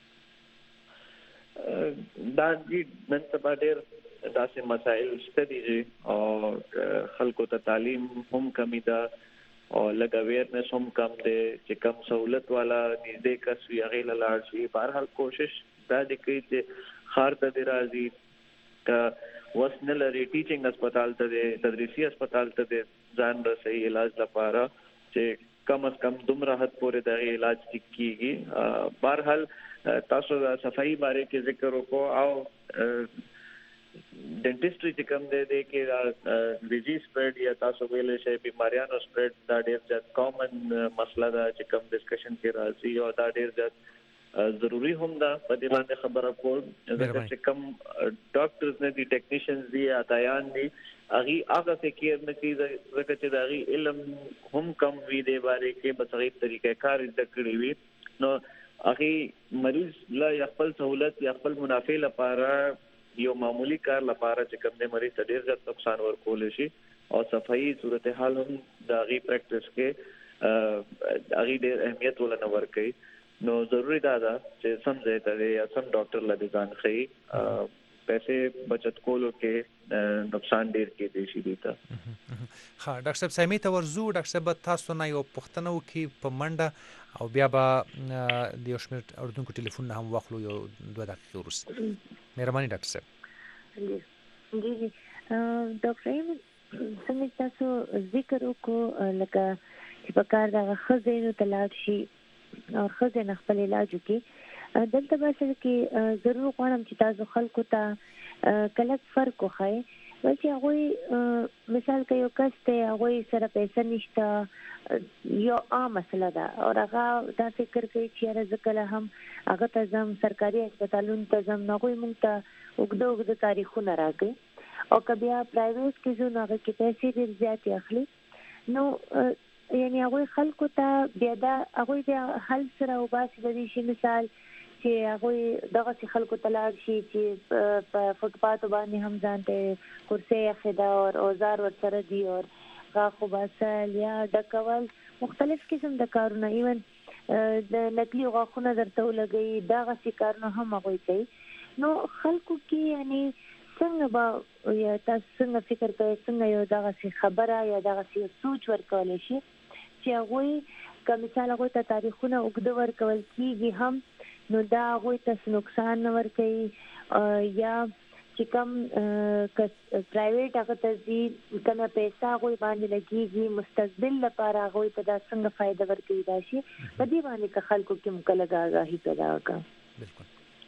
Speaker 2: دا دې نن سبا ډېر داسې مسایل شته دي او خلکو ته تعلیم هم کمی ده او لږ اویرنس هم کم دی چې کم سہولت والا نږدې کس وي هغې له لاړ شي. بهرحال کوشش دا دی کوي چې ښار ته دې راځي که وس نه لري ټیچنګ اسپتال ته دی تدریسي اسپتال ته دی ځان رسوي علاج لپاره چې کم از کم دومره حد پورې د هغې علاج ټیک کېږي. بهرحال تاسو د صفایي باره کې ذکر وکړو او ډینټسټري چې کوم دی دی کې ډیزیز سپریډ یا تاسو ویلی شئ بیماریانو سپریډ دا ډېر زیات کامن مسله ده چې کوم ډسکشن کې راځي او دا ډېر زیات ضروری هم ده په دې باندې خبره کول ځکه چې کوم ډاکټرز نه دي ټیکنیشنز دي اتایان دي هغه هغه فکر نه کوي ځکه چې دا غي علم هم کم وی دی باندې کې په صحیح طریقې کار زده کړی وي نو هغه مریض لا خپل سہولت یا خپل منافع لپاره یو معمولی کار لپاره چې کوم د مریض ته ډیر زیات نقصان ورکول شي او صفائی صورتحال هم د غي پریکټس کې هغه ډیر اهمیت ولنه ورکړي نو ضروری دا ده چې سم ځای ته یا سم ډاکټر لدی ځان خي پیسې بچت کولو کې نقصان ډیر کې دي شي دیتا
Speaker 1: ها ډاکټر صاحب سمې ته ورزو ډاکټر صاحب تاسو نه یو پښتنو کې په منډه او بیا به د یو شمېر اردوونکو ټلیفون هم واخلو یو دوه دقیقې وروسته مهرباني ډاکټر صاحب
Speaker 3: جی جی ډاکټر څنګه تاسو ذکر وکړو لکه چې په کار د خزینو تلاش شي او خزینه خپل علاج وکړي دلته به څه کې ضرور غواړم چې تاسو خلکو ته کله فرق وخایي چې هغه مثال کې یو کس ته هغه سره پیسې نشته یو عام مسله ده او هغه دا فکر کوي چې راځکله هم هغه ته زم سرکاري هسپتالونو ته زم نه کوي مونږ ته وګړو وګړو تاریخونه راکړي او کبیا پرایویټ کې زو نه کې پیسې ډیر زیات اخلي نو یعنی هغه خلکو ته بیا دا هغه د حل سره او باسي د شي مثال چې هغه دغه خلکو تلاش شي چې په فوټپات باندې هم ځانته کرسي خدا او اوزار ورسره دي او غاخو باسل یا ډکول مختلف قسم د کارونه ایون د نقلي غاخونه درته ولګي دغه کارونه هم هغه کوي نو خلکو کې یعنی څنګه به یا تاسو څنګه فکر کوئ څنګه یو دغه خبره یا دغه سوچ ورکول شي چې هغه که مثال هغه ته تاریخونه وګد ورکول کیږي هم نو دا هغه ته نقصان نه ورکوي یا چې کوم پرایویټ هغه ته دي کنه پیسې هغه باندې لګيږي مستقبل لپاره هغه ته دا څنګه فائدہ ورکوي دا شي په دې باندې که خلکو کې مکلګه آگاهي پیدا وکړي
Speaker 1: بالکل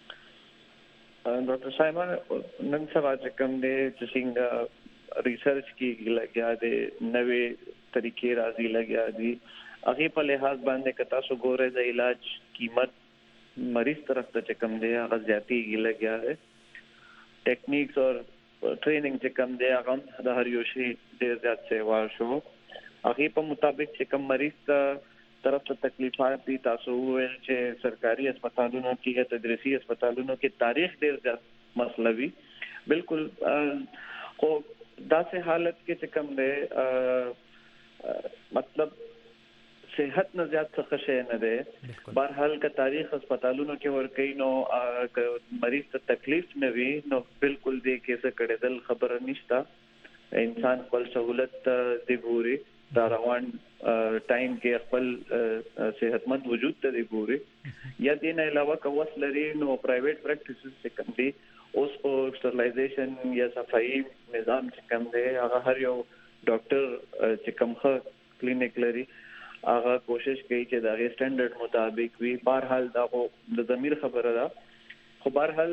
Speaker 2: ډاکټر سایمن نن سبا چې کوم دي چې څنګه ریسرچ کې لګیا دي نوې طریقې راځي لګیا دي هغه په لحاظ باندې که تاسو ګورئ د علاج قیمت مریض طرف ته کوم دی هغه زیاتی لګیا ہے ټیکنیکس او ټریننګ چې کوم دی هغه د هر یو شی ډیر زیات سیوا شو هغه په مطابق چې کوم مریض ته طرف ته تکلیفات دي تاسو ویل چې سرکاري هسپتالونو کې یا تدریسي هسپتالونو کې تاریخ ډیر زیات مسلوي بالکل خو داسې حالت کې چې کوم دی مطلب صحت نه زیات څه شي نه ده بهرحال که تاریخ هسپتالونو کې ورکې نو مریض ته تکلیف نه وي نو بالکل دې کې څه کړدل خبره نشته انسان خپل سہولت دی ګوري دا روان ټایم کې خپل صحتمند وجود ته دی ګوري یا دې نه علاوه کوس لري نو پرایویټ پریکټیسز چې کوم دي اوس په سټرلایزیشن یا صفائی نظام چې کوم دی هغه هر یو ډاکټر چې کوم ښه کلینیک لري هغه کوشش کوي چې دا غي سټانډرډ مطابق وي بهرحال دا د ضمیر خبره ده خو بهرحال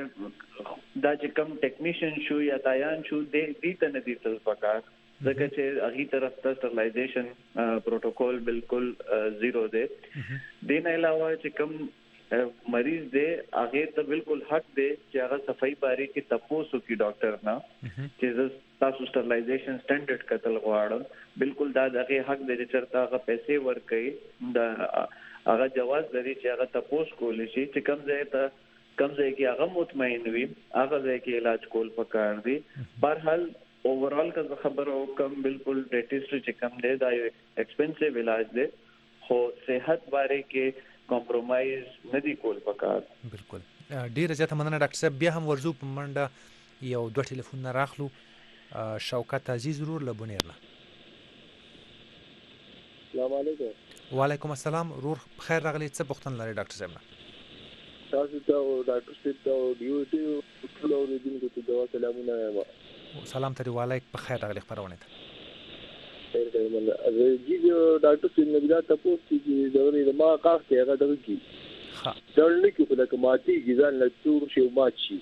Speaker 2: دا چې کوم ټیکنیشن شو یا تایان شو د دې ته نه دي تل پکار ځکه چې هغه طرف ته سټرلایزیشن پروتوکول بالکل زیرو دی د نه علاوه چې کوم مریض دی هغه ته بالکل حق دی چې هغه صفائی باره کې تاسو کې ډاکټر نه چې تاسو سټرلایزیشن سټانډرډ کتل غواړم بالکل دا دغه حق دی چې چرته هغه پیسې ورکړي دا هغه جواز لري چې هغه تاسو کول شي چې کم ځای ته کم ځای کې هغه مطمئن وي هغه ځای کې علاج کول پکار دي بهرحال اوورال کا خبر او کم بالکل ډیټیسټ چې کم دی دا یو ایکسپنسیو علاج دی خو صحت باره کې کمپرمایز نه دی کول پکار
Speaker 1: بالکل ډیر زیاته مننه ډاکټر صاحب بیا هم ورزو په منډه یو دوه ټلیفون نه راخلو شوکت عزیز رور لبونیر نه
Speaker 6: السلام علیکم
Speaker 1: وعلیکم السلام رور خیر راغلی څه پوښتنه لري ډاکټر صاحب نه
Speaker 6: تاسو ته او ډاکټر صاحب ته او دیو ته ټول اوریدونکو ته دا سلامونه وایم
Speaker 1: سلام تری وعلیکم بخیر راغلی خبرونه ته
Speaker 6: خیر دی مله از جی ډاکټر صاحب نه دا تاسو چې دا ورې ما کار کې هغه درو کی
Speaker 1: ها
Speaker 6: دا لکه په لکه ماتي ځان له تور شي ماچی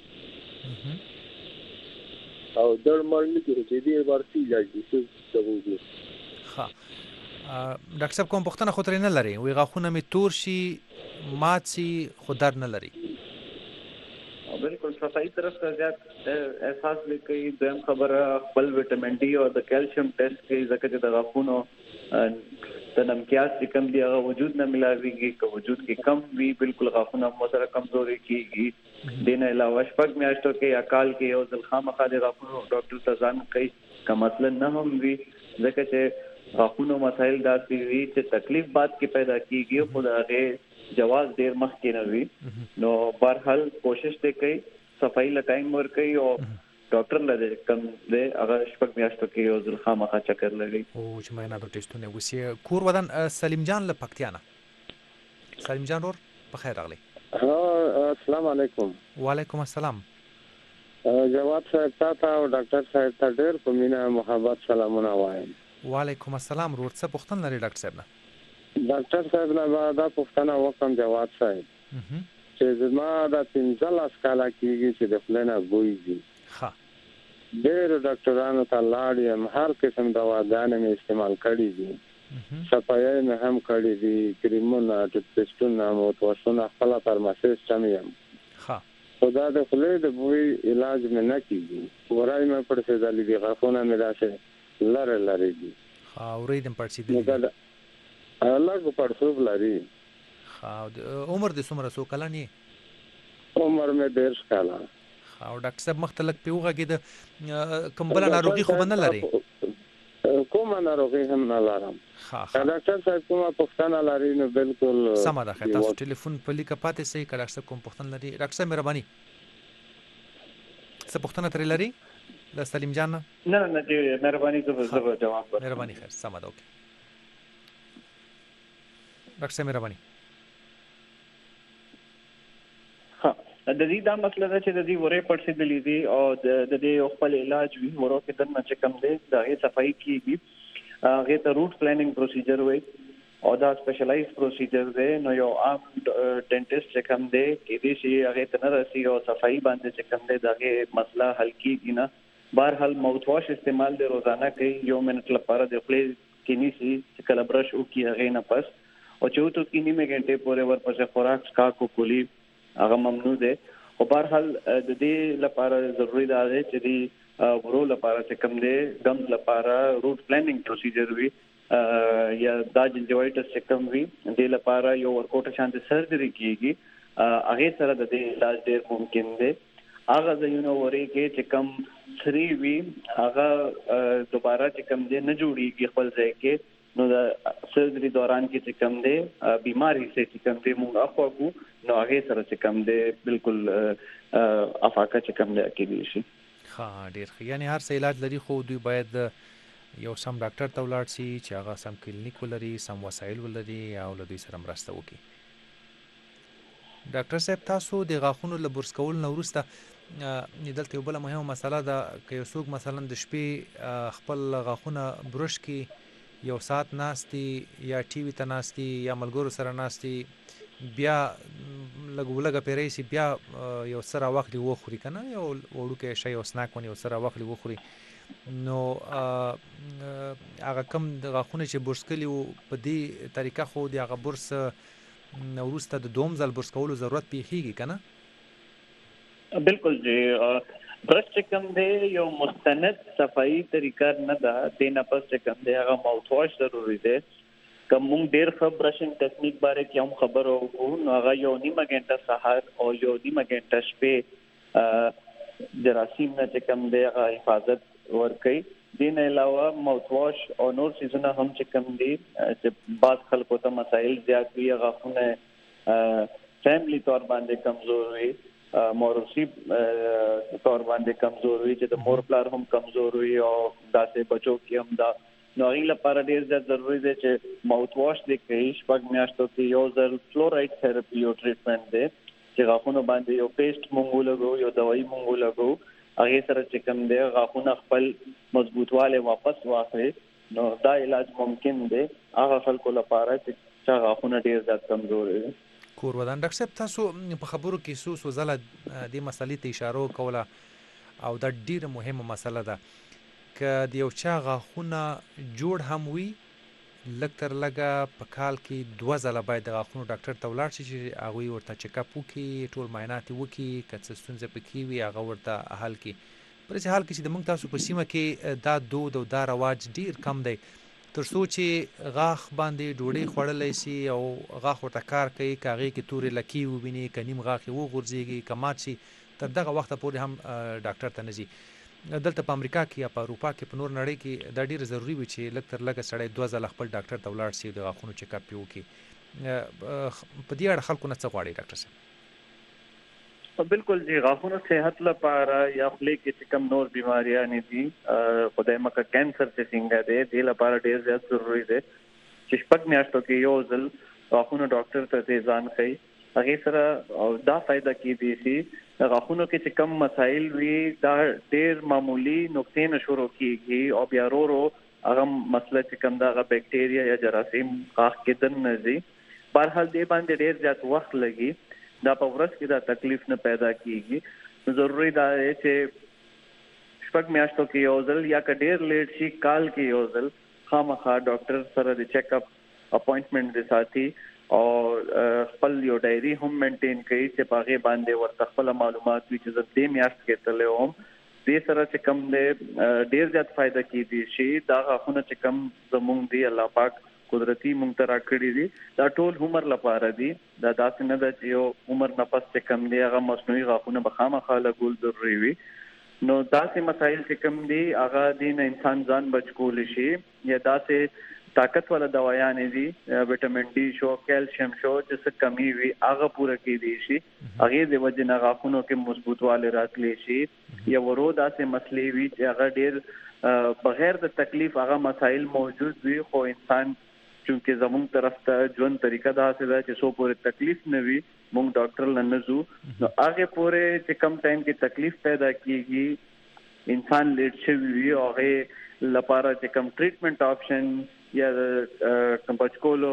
Speaker 6: او در مرنه کې چې دې ورسي لاږي څه څه وګورئ
Speaker 1: ها ډاکټر صاحب کوم پوښتنه خو ترې نه لري وی غاښونه می تور شي مات شي خو در نه لري
Speaker 2: بالکل صفائی طرف ته زیات احساس لیکي دیم خبره خپل وټامین ډي او د کیلشیم ټیسټ کې ځکه چې د غاښونو تنمکیات چې کم دی هغه وجود نه ملاويږي که وجود کې کم وي بالکل غاښونه مو سره کمزوري کیږي دین علاوه شپږ میاشتو کې یا کال کې یو ځل خامخا د غاښونو ډاکټر ته ځان کوي که مثلا نه هم وي ځکه چې غاښونو مسایل داسې وي چې تکلیف بعد کې پیدا کیږي خو د هغه جواز ډیر مخکې نه وي نو بهرحال کوشش دې کوي صفائی له ټایم ور کوي او ډاکټر لده کم دې هغه شپږ میاشتو کې یو ځل خامخا چکر لري
Speaker 1: او چې مې نه د ټیسټونه وسی کور ودان سلیم جان له پکتیانا سلیم جان ور په خیر راغلی
Speaker 7: السلام علیکم
Speaker 1: وعلیکم السلام
Speaker 7: جواد صاحب تاسو او ډاکټر صاحب ته ډېر په مینا محبت سلامونه وایم
Speaker 1: وعلیکم السلام ورور څه پوښتنه لري ډاکټر صاحب نه
Speaker 7: ډاکټر صاحب نه دا پوښتنه وکم جواد صاحب چې زما د پنځه لاس کاله کېږي چې د فلنه بویږي
Speaker 1: ها
Speaker 7: ډېر ډاکټرانو ته لاړم هر قسم دواګانې مې استعمال کړې دي صفایي مې هم کړې دي کریمونه ټوټپیسټونه موتوسونه خپل فارماسیست هم یم
Speaker 1: ها
Speaker 7: خدا د خلې د بوی علاج مې نه کیږي ورای مې پر څه دالي دي غاښونه مې راشه لره لره دي
Speaker 1: ها اورېدم پړسي دي
Speaker 7: الله کو پړسوب لري
Speaker 1: ها عمر د څومره سو کلنی
Speaker 7: عمر مې ډېر کاله
Speaker 1: او ډاکټر صاحب مختلف پیوغه کې د کمبل ناروغي خو نه لري
Speaker 7: کومه ناروغي هم نه لرم
Speaker 1: ها
Speaker 7: ډاکټر صاحب کومه پوښتنه لري نو بالکل
Speaker 1: سم ده تاسو ټلیفون په لیکه پاتې سي کله ډاکټر کوم پوښتنه لري ډاکټر صاحب مهرباني څه پوښتنه ترې لري د سلیم جان
Speaker 2: نه نه نه مهرباني زه به جواب ورکړم
Speaker 1: مهرباني خیر سم ده اوکې ډاکټر صاحب مهرباني
Speaker 2: د دې دا مسله ده چې د دې ورې پړسېدلې دي او د دې خپل علاج وی ورو کې دنه چې کم دی دا یې صفائی کیږي هغه ته روټ پلانینګ پروسیجر وای او دا سپیشلایز پروسیجر دی نو یو عام ډینټیسټ چې کم دی کې دې شي هغه ته نه راسي او صفائی باندې چې کم دی داغه مسله حل کیږي نه بهرحال ماوث واش استعمال دی روزانه کوي یو منټ لپاره د خپل کینی سي چې کله برش وکي هغه نه پس او چې تو کینی مې غنټه پورې ورپسې خوراک کا کو کولی هغه ممنوع ده او بهرحال د دې لپاره ضروری ده چې د ورو لپاره چې کم دی دم لپاره روټ پلانینګ پروسیجر وی یا دا جنجوایټس چې کم وی د لپاره یو ورکوټ شانت سرجری کیږي هغه سره د دې علاج ډیر ممکن دی هغه د یو نو وري کې چې کم سری وی هغه دوباره چې کم دی نه جوړیږي خپل ځای کې نو د سرجری دوران کې چې کم دی بیماری سره چې کم دی موږ اخواګو نو هغه سره چې کم دی بالکل افاقه چې کم دی کېږي شي
Speaker 1: ها ډیر یعنی هر څه علاج لري خو دوی باید یو سم ډاکټر ته ولاړ شي چې هغه سم کلینیک ولري سم وسایل ولري او له دوی سره مرسته وکړي ډاکټر صاحب تاسو د غاښونو له برس کول نه وروسته دلته یو بل مهمه مسله ده که یو څوک مثلا د شپې خپل غاښونه برش کړي یو ساعت ناستي یا ټي وي ته ناستي یا ملګرو سره ناستي بیا لګ ولګ پیریسي بیا یو سره وخت دی وخوري کنه یو وړوکه شی او سناک ونی یو سره وخت دی وخوري نو هغه کم د غاښونه چې برس کلی په دې طریقه خو دی هغه برس نورسته د دوم ځل برس کولو ضرورت پیخیږي کنه
Speaker 2: بالکل جی برش چې کوم دی یو مستند صفائی طریقه نه ده د نه پس چې کوم دی هغه ماوث واش ضروری دی کوم موږ ډیر ښه برشینګ ټیکنیک باره کې هم خبرو وو نو هغه یو نیمه غنټه سحر او یو نیمه غنټه شپې جراثیم نه چې کوم دی هغه حفاظت ورکړي دین علاوه ماوث واش او نور سيزونه هم چې کوم دي چې بعض خلکو ته مسائل زیات وي هغه خونه فیملی تور باندې کمزور وي موروثي تور باندې کمزور وي چې د مور پلار هم کمزور وي او داسې بچو کې هم دا نو هغه لپاره ډیر زیات ضروری دی چې ماوث واش د کې شپږ میاشتو کې یو ځل فلورایډ تھراپي او ټریټمنټ دی چې غاښونو باندې یو پیسټ مونږ لګو یو دوايي مونږ لګو هغه سره چې کوم دی غاښونه خپل مضبوطواله واپس واخلي نو دا علاج ممکن دی هغه خلکو لپاره چې غاښونه ډیر زیات کمزور دي
Speaker 1: کور ودان ډاکټر صاحب تاسو په خبرو کې سوس وزله د مسلې ته اشاره کوله او دا ډیره مهمه مسله ده که د یو چا غاښونه جوړ هم وي لږ تر لږه په کال کې دوه ځله باید د غاښونو ډاکټر ته ولاړ شي چې هغوی ورته چیک اپ وکړي ټول معاینات یې وکړي که څه ستونزه پکې وي هغه ورته حل کړي په داسې حال کې چې د موږ تاسو په سیمه کې دا دود او دا رواج ډیر کم دی تر څو چې غاښ باندې ډوډۍ خوړلی شي او غاښ ورته کار کوي، که هغې کې تورې لکې وویني، که نیم غاښ یې وغورځېږي، که مات شي، تر دغه وخته پورې هم ډاکټر ته نه ځي. دلته په امریکا کې یا په اروپا کې په نور نړۍ کې دا ډېره ضروري وي چې لږ تر لږه سړی دوه ځله خپل ډاکټر ته ولاړ شي، د غاښونو چیک اپ یې وکړي. په دې اړه خلکو نه څه غواړي ډاکټر صاحب؟
Speaker 2: بالکل جی، غاښونو صحت لپاره یا خولې کې چې کوم نور بیماریانې دي، خدای مکه کینسر چې څنګه دی، دې لپاره ډېر زیات ضروري دی چې شپږ میاشتو کې یو ځل غاښونو ډاکټر ته ځان ښیي. هغې سره دا فایده کیدی شي غاښونو کې چې کوم مسایل وي دا ډېر معمولی نقطې نه شروع کیږي او بیا ورو ورو هغه مسله چې کوم دغه بیکټیریا یا جراثیم غاښ کې دننه ځي. بهرحال دې باندې ډېر زیات وخت لګي، دا په ورځ کې دا تکلیف نه پیدا کیږي. ضروري دا دی چې شپږ میاشتو کې یو ځل یا که ډېر لیټ شي کال کې یو ځل خامخا ډاکټر سره د چیک اپ اپوینټمنټ دې ساتي او خپل یو ډایري هم مینټین کوي چې په هغې باندې ورته خپل معلومات وي چې زه دې میاشت کې تللی وم. دې سره چې کوم دی ډېر زیات فایده کیدی شي. دا غاښونه چې کوم زموږ دی الله پاک قدرتي مونږ ته راکړي دي، دا ټول عمر لپاره دي. دا داسې نه ده چې یو عمر نه پس چې کوم دی هغه مصنوعي غاښونه به خامخا لګول ضروري وي. نو داسې مسایل چې کوم دي هغه دې نه انسان ځان بچ کولی شي. یا داسې طاقت والا دوايانې دي، وټامین ډي شو، کیلشیم شو، چې څه کمی وي هغه پوره کیدی شي. هغې د وجې نه غاښونو کې مضبوطوالی راتلی شي. یا ورو داسې مسلې وي چې هغه ډېر بغیر د تکلیف هغه مسایل موجود وي، خو انسان چونکه زموږ طرف ته ژوند طریقه داسې ده چې څو پورې تکلیف نه وي موږ ډاکټر له نه ځو. نو هغې پورې چې کم ټایم کې تکلیف پیدا کیږي، انسان لیټ شوي وي او هغې لپاره چې کم ټریټمنټ آپشن یا کم بچ کولو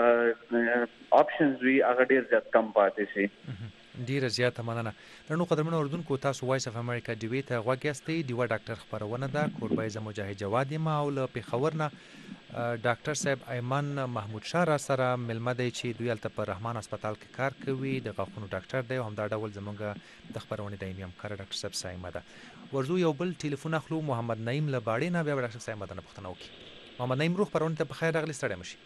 Speaker 2: آپشنز وي هغه ډېر زیات کم پاتې شي.
Speaker 1: ډیره زیاته مننه. درنو قدرمنو اردوونکو، تاسو وایس اف امریکا ډیوی ته غوږ یاستئ. ډیوه ډاکټر خپرونه ده. کوربه زه مجاهد جواد یم او له پېښور نه ډاکټر صاحب ایمن محمود شاه را سره ملمه دی چې دوی هلته په رحمان هسپتال کې کار کوي، د غاښونو ډاکټر دی او همدا ډول زموږ د خپرونې دایمي همکاره ډاکټر صاحب سایمه ده. ورځو یو بل ټلیفون اخلو. محمد نعیم له باړې نه، بیا به ډاکټر سایمه نه پوښتنه وکړي. محمد نعیم روغ خپرونې ته په خیر راغلی، ستړی مه شي.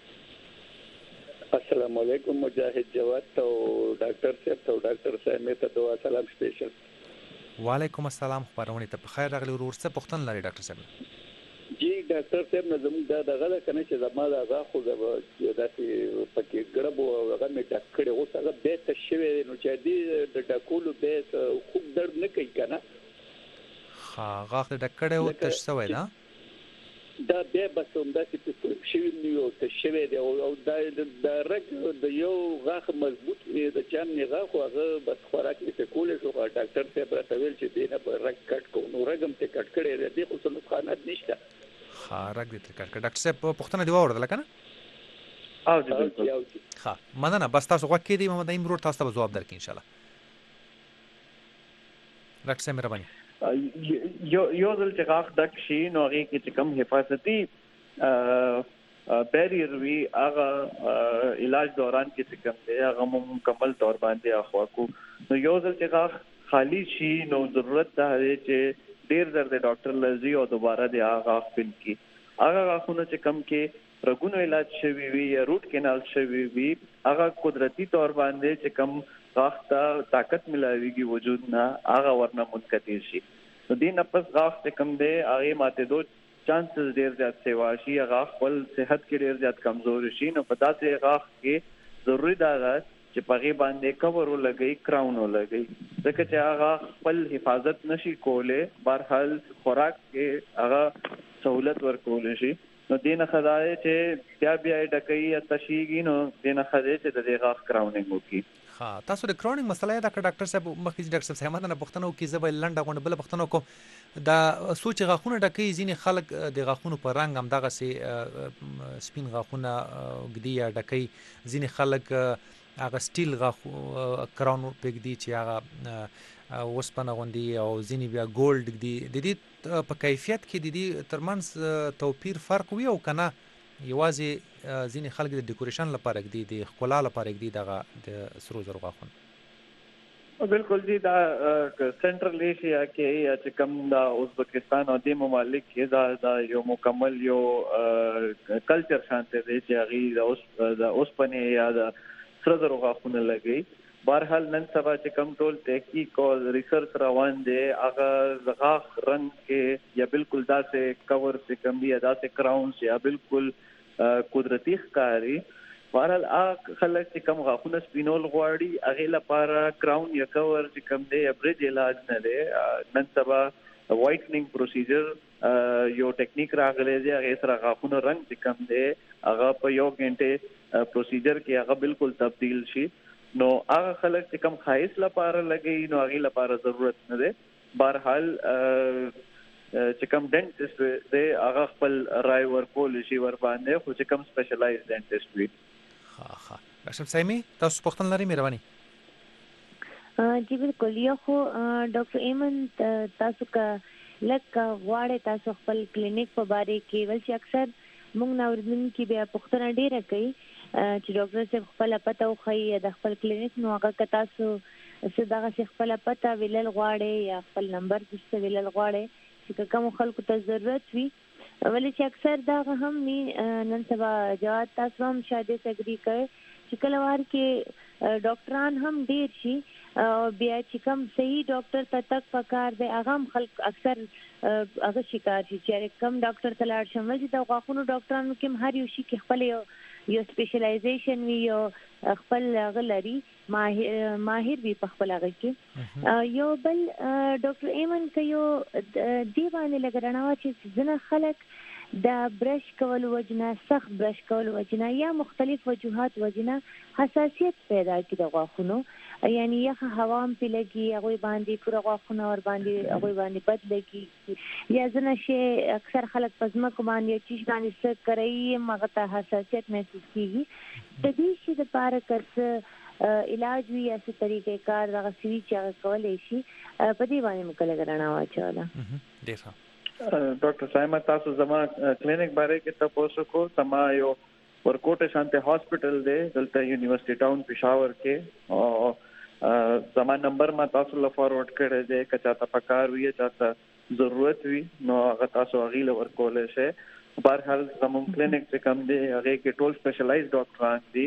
Speaker 8: السلام علیکم مجاهد جواد ته او ډاکټر صاحب ته او ډاکټر سایمه ته دعا سلام سپیشل.
Speaker 1: وعلیکم السلام، خپرونې ته په خیر راغلی. ورور څه پوښتنه لري ډاکټر صاحب؟
Speaker 8: جی ډاکټر صاحب، نه زموږ دا دغه ده که نه چې زما د غاښو داسې پکې ګړب او هغه مې ډک کړی، اوس هغه بیا تش شوی دی، نو چې دې د ډکولو بیا خوږ درد نه کوي که نه؟
Speaker 1: ښه، غاښ دې ډک کړی او تش شوی ده،
Speaker 8: دا بیا بس همداسې پې شوي نه وي او تش شوی دی. او دا د رګ د یو غاښ مضبوط دی، د چا مې غاښ و هغه بس خوراک مې پې کولی شو، ډاکټر صاحب راته ویل چې دې نه به رګ کټ کوو. نو رګ هم ترې کټ کړی دی، دې خو څه نسخانات نشته.
Speaker 1: ښه، رګ دې ترې کټ کړ. ډاکټر صاحب پوښتنه دې واورېدله که نه؟
Speaker 2: او جی بالکل.
Speaker 1: ښه، مننه. بس تاسو غوږ کېدئ، محمد نعیم ورور تاسو ته به ځواب درکړي انشاءالله. ډاکټر صاحب مهرباني.
Speaker 2: یو یو ځل چې غاښ ډک شي نو هغې کې چې کوم حفاظتي بیریر وي هغه علاج دوران کې چې کوم دی هغه مو مکمل طور باندې اخوا کو. نو یو ځل چې غاښ خالی شي نو ضرورت دا دی چې ډېر زر د ډاکټر لزي او دوباره د هغه غاښ فل کړي. هغه غاښونه چې کوم کې رګونو علاج شوي وي یا روټ کینال شوي وي هغه قدرتي طور باندې چې کوم غاښ ته طاقت ملاويږي وجود نه هغه ورنه منقطع شي. نو دې نه پس غاښ چې کوم دی هغې ماتېدو چانسز ډېر زیات سیوا شي، هغه خپل صحت کې ډېر زیات کمزوري شي. نو په داسې غاښ کې ضروري دا ده چې په هغې باندې کور ولګوي، کراون ولګوي، ځکه چې هغه خپل حفاظت نشي کولی. بهرحال خوراک کې هغه سهولت ورکولی شي. نو دې نه ښه دا دی چې بیا بیا یې ډکوي یا تشېږي، نو دې نه ښه دی چې د دې غاښ کراونینګ وکړي.
Speaker 1: ها، تاسو د کرونینګ مسله یاده کړه ډاکټر صاحب. مخکې چې ډاکټر صاحب سیمه نه پوښتنه وکړي، زه به لنډه غونډه بله پوښتنه وکړم. دا څو چې غاښونه ډکوي، ځینې خلک د غاښونو په رنګ همدغسې سپین غاښونه ږدي یا ډکوي، ځینې خلک هغه سټیل غاښ کراون پرېږدي چې هغه اوسپنه غوندي، او ځینې بیا ګولډ ږدي. د دې په کیفیت کې د دې ترمنځ توپیر فرق وي او که نه یوازې ځینې خلک د ډیکوریشن لپاره ږدي، د ښکلا لپاره ږدي دغه د سرو زرو غاښونه؟
Speaker 2: بالکل جی دا سنټرل ایشیا کې یا چې کوم دا ازبکستان او د ممالک کې دا دا یو مکمل یو کلچر شانته دی چې هغه د اوس د اوسپنې یا د سره زرو غاښونه لګي. بهرحال نن سبا چې کوم ټول تحقیق او ریسرچ روان دي هغه د غاښ رنگ کې یا بالکل داسې کور چې کوم دی داسې کراونز یا بالکل قدرتي ښکاري. بهرحال هغه خلک چې کوم غاښونه سپینول غواړي هغه لپاره کراون یا کور چې کوم دی برج علاج نه دی. نن سبا وایټنینګ پروسیجر یو ټیکنیک راغلی دی هغه سره غاښونه رنگ چې کوم دی هغه په یو غنټه پروسیجر کې هغه بالکل تبدیل شي. نو هغه خلک چې کوم خایس لپاره لګي نو هغه لپاره ضرورت نه ده. بهرحال چې کوم ډنټیسټ دی هغه خپل رای ورکول شي ور باندې خو چې کوم سپیشلایز ډنټیسټ وي.
Speaker 1: ها ها ډاکټر سایمي تاسو پوښتنه لرئ مهرباني؟
Speaker 3: جی بالکل یو خو ډاکټر ایمن تاسو کا لکه غواړی تاسو خپل کلینیک په باره کې ول چې اکثر موږ ناوردونکو بیا پوښتنه ډیره کوي چې ډاکټر صاحب خپل پته او خی د خپل کلینیک نو هغه که تاسو څه دغه خپل پته ویلل غواړي یا خپل نمبر څه ویلل غواړي چې کوم خلکو ته ضرورت وي ولې چې اکثر دا هم نن سبا جواب تاسو هم شاید سګری کوي چې کله وار کې ډاکټران هم ډیر شي او بیا چې کوم صحیح ډاکټر ته تک پکار دی هغه هم خلک اکثر هغه شکار شي چې کوم ډاکټر ته لاړ شم چې د غاښونو ډاکټرانو کې هر یو شي کې خپل یو یو سپیشلایزیشن وی یو خپل غلري ماهر ماهر وی په خپل هغه کې یو بل ډاکټر ایمن کيو دی باندې لګرانه چې ځنه خلک د برش کول وجنه سخت برش کول وجنه یا مختلف وجوهات وجنه حساسیت پیدا کی د غاښونو یعنی یخ هوا هم پیلګي هغه باندې پورا غاښونه ور باندې هغه باندې بد لګي یا ځنه شي اکثر خلک پزما کو باندې چیز باندې څه کوي مغه ته حساسیت محسوس کیږي د دې شي د پاره کړه علاج وی یا څه طریقې کار دغه سوي چې کولای شي په دې باندې مکله غرانه واچوله.
Speaker 1: ډیره
Speaker 2: ډاکټر سایما تاسو زما کلینیک باره کې تاسو کو سما یو ورکوټه شانته هاسپټل دی دلته یونیورسيټي ټاون پېښور کې او زما نمبر ما تاسو له فارورډ کړی دی که چاته پکار وي چاته ضرورت وي نو هغه تاسو هغه له ورکول شي. بهرحال زموږ کلینیک چې کوم دی هغه کې ټول سپیشلایز ډاکټران دي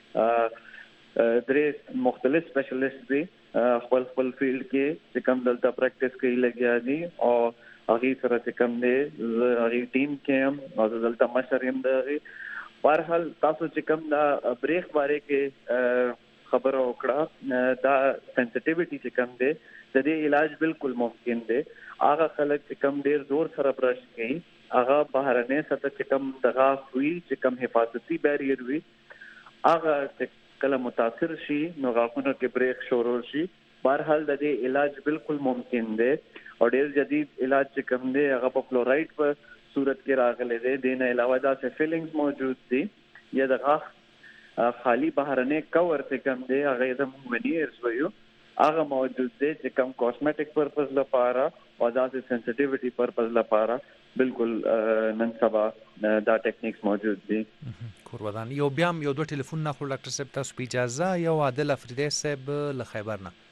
Speaker 2: درې مختلف سپیشلیست دي خپل خپل فیلډ کې چې کوم دلته پریکټیس کوي لګیا دي او هغه سره چې کوم دی هغه ټیم کې هم او دلته مشریم دی. بهرحال تاسو چې کوم دا بریک باره کې خبر وکړه دا سنسټیویټي چې کوم دی د دې علاج بالکل ممکن دی. هغه خلک چې کوم ډیر زور سره برش کوي هغه بهرنه سطح چې کوم دغه وی چې کوم حفاظتي بیریر وي هغه چې کله متاثر شي نو غاښونو کې بریک شروع شي. بهرحال د دې علاج بالکل ممکن دی او ډیر جدید علاج چې کوم دی هغه په فلورایډ په صورت کې راغلي دی. د نه علاوه دا څه فیلینګز موجود دي یا د غاښ خالی بهرنه کور چې کوم دی هغه د مونیرز ویو هغه موجود دی چې کوم کاسمیټک پرپز لپاره او دا د سنسټیویټي پرپز لپاره بالکل نن سبا دا ټیکنیکس موجود دي.
Speaker 1: قربان یو بیا یو دوه ټلیفون نه خو ډاکټر صاحب تاسو په اجازه یو عادل افریدی صاحب له خیبر نه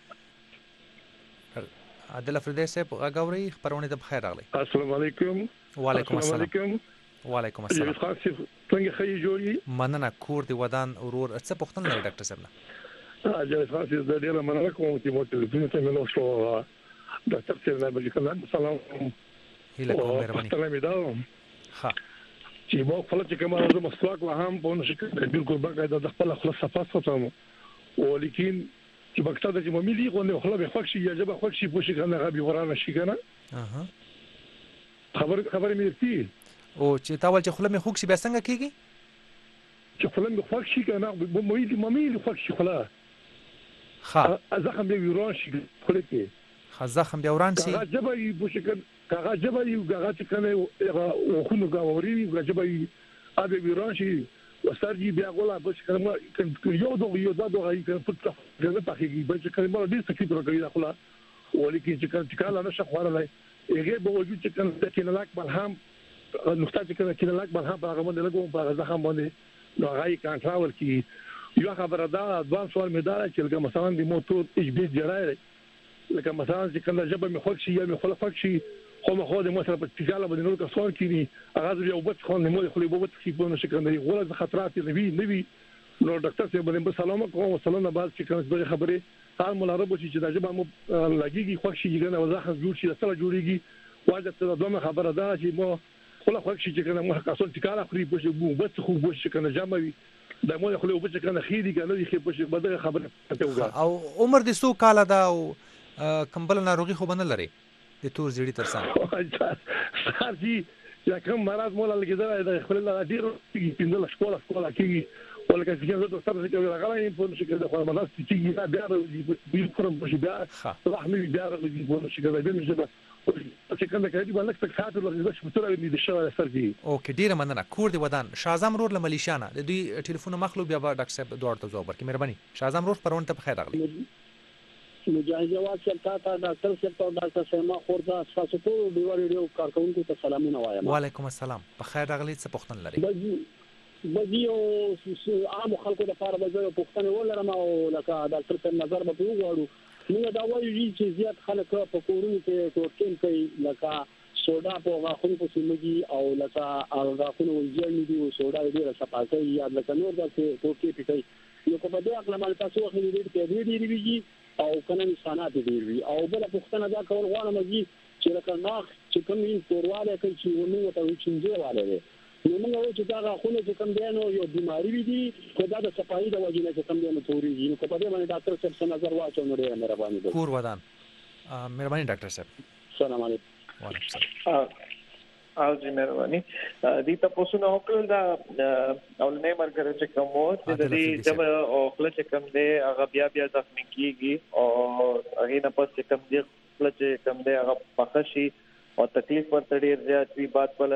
Speaker 1: عادل افریدی صاحب غاوري خبرونه د بخیر راغلی.
Speaker 9: السلام علیکم.
Speaker 1: وعلیکم السلام. وعلیکم السلام.
Speaker 9: څنګه خی جوړی؟
Speaker 1: مننه کور دی ودان اورور څه پوښتنه لري ډاکټر صاحب نه؟
Speaker 9: اجازه خاصه د ډیره مننه کوم چې مو ټلیفون ته ملو شو ډاکټر صاحب نه بل کوم سلام
Speaker 1: هیله کوم مهرباني.
Speaker 9: سلام دې
Speaker 1: ها
Speaker 9: چې مو خپل چې کومه زما مسواک لا هم په نشه کې بالکل باقاعده د خپل خلاص صفات ستاسو ولیکن چې بکتا د چې ملي غو نه خلا به خوښ شي یا جبه خوښ شي په شي کنه غبي ورانه شي کنه
Speaker 1: اها
Speaker 9: خبر خبر مې دي
Speaker 1: او چې تاول چې خلا مې خوښ شي به څنګه کیږي
Speaker 9: چې خلا مې خوښ شي کنه به مې مې خوښ شي خلا
Speaker 1: ها
Speaker 9: زخم به وران شي خلا کې
Speaker 1: ها زخم به وران شي
Speaker 9: جبه یې په شي کنه کاغه جبه یې کاغه چې کنه او خونو گاوري جبه یې ابي وران شي وسارجي بیا غولا بس کلمه یو دغه یو دغه یې په دغه پخېږي بس کلمه دې څه کیږي راګي خلا ولیکن چې کله نشه خوارلای یې به وجود چې کله چې لاک بلهم نقطه چې کله چې لاک بلهم په هغه باندې لګوم په هغه ځخم باندې نو هغه کنټرول کی یو خبره دا دوه سوال مې دا چې لکه مثلا د موټر ایچ بي جړای لکه مثلا چې کله جبه مې خوښ شي یا مې خپل خوښ شي خو مخ د مثلا په تجاله باندې نور کسان کینی هغه یو بت خو نه مو خو به بت کې په نشه کنده غوړه خطرات نوي نوي نو ډاکټر صاحب باندې سلام کوم سلام بعد چې کوم څه خبره حال ملارب شي چې دا جبه مو لګيږي خوښ شي ګنه وزاخ جوړ شي سره جوړيږي واجب ته دوه خبره ده چې مو خپل خوښ شي چې کنه مو کسان چې کار اخري په شو بت خو بو شي کنه جاموي دا مو خو له بت کنه خيري کنه خي په شي بده خبره ته
Speaker 1: او عمر د سو کال دا او کمبل ناروغي خو بنه لري د تور زیړی ترڅنګ
Speaker 9: سار جی یا کوم مراد مولا لګیدل د خپل لا ډیر کیږي پیندل شکول شکول کیږي ولکه چې زه تاسو سره چې راغلی په شي کې د خپل مناس چې دا بیا د کوم په شي بیا رحمي بیا د په شي کې د بل جبه چې کنده کې دی باندې تک ساعت ورته د شپتره د شوه سر جی
Speaker 1: اوکې ډیره مننه کور دی ودان شازم رور لملیشانه د دوی ټلیفون مخلوب بیا ډاکټر صاحب دوه ورته جواب ورکړي مهرباني شازم رور پرون ته بخیر راغلی
Speaker 4: مجاهد جواد صاحب ته ډاکټر صاحب ته ډاکټر سیما خوردا تاسو ټول دیوال ریډیو کارکونکو ته سلامونه وایم
Speaker 1: وعلیکم السلام بخیر راغلی څه پوښتنه لري
Speaker 4: بږي او عام خلکو لپاره به زه پوښتنه ولرم او لکه ډاکټر صاحب نظر به وغواړو موږ دا وایو چې زیات خلک په کورونو کې تورکین کوي لکه سوډا په غاښونو په سیمګي او لکه غاښونو ولځنی دي او سوډا ډیره صفاکي یا لکه نور د تورکي پټي نو په دې اقل مال تاسو خو دې دې دې دې او کنه انسانات ډیر وي او بل پوښتنه دا کول غواړم چې لکه ناخ چې کوم یې تورواله کوي چې ونه ته چنځه والے دي نو موږ چې دا غاښونه چې کوم دی نو یو بیماری وي دي خو دا د صفایي د وجې نه چې کوم دی نو توري نو په دې باندې ډاکټر صاحب څه نظر واچو نو ډیر مهرباني وکړئ
Speaker 1: کور ودان مهرباني ډاکټر صاحب
Speaker 4: السلام علیکم
Speaker 1: وعلیکم السلام
Speaker 2: او جی مهرباني دي تاسو نو خپل دا اولنې مرګره چې کوم وو چې د دې جب او خپل چې کوم دی هغه بیا بیا زخمی کیږي او هغه نه پس چې کوم دی خپل چې کوم دی هغه پخشي او تکلیف ورته ډیر زیات وی بات بل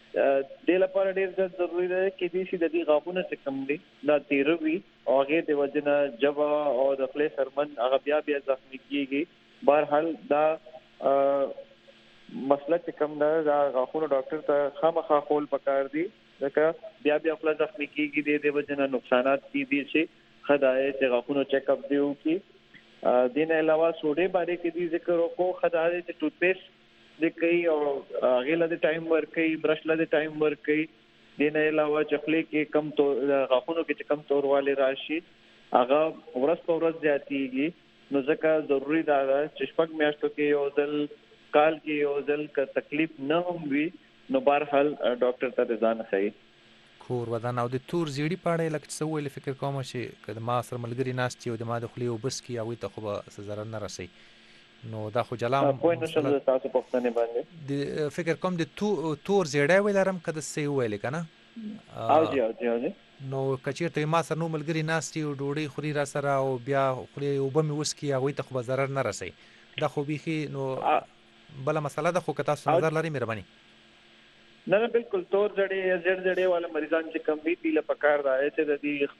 Speaker 2: د لپاره ډیر ضروری ده چې دې شي د دې غاښونه چې کوم دی دا تیروي او هغه د وجنه جب او د خپل سرمن هغه بیا بیا زخمی کیږي بهرحال دا مسله چې کوم دا غاښونو ډاکټر ته خامخا خول پکار دي ځکه بیا بیا خپل زخمی کیږي د وجنه نقصانات دي چې خدای چې غاښونو چیک اپ دیو کی دین علاوه سوډې باندې کې دي ذکر وکړو خدای چې ټوت پیسټ د کوي او غیله د ټایم ورک کوي برش له د ټایم ورک کوي دین علاوه چخلي کې کم تو غاښونو کې کم تورواله راشي هغه ورځ په ورځ زیاتیږي نو ځکه ضروری ده چې شپږ میاشتو کې یو ځل کال کې یو ځل کا تکلیف نه هم وي نو بهرحال ډاکټر ته ځان خي
Speaker 1: کور ودان او د تور زیړی پاړې لکه څه ویل فکر کوم چې کله ما سره ملګری ناشتي او د ما د خلی او بس کې او ته خو به zarar نه رسي نو دا خو جلام
Speaker 2: په نشم تاسو پوښتنه باندې
Speaker 1: د فکر کوم د تور زیړی ویلرم کده څه ویل کنه
Speaker 2: او جی او جی او جی
Speaker 1: نو کچیرته ما سره نو ملګری ناشتي او ډوډۍ خوري را سره او بیا خلی او بم وسکی او ته خو به zarar نه رسي دا خو بيخي نو بل مسله ده خو که تاسو نظر لري مهرباني
Speaker 2: نه نه بالکل تور جړې زړ جړې والا مریضان چې کم وی پیله پکار دا چې د دې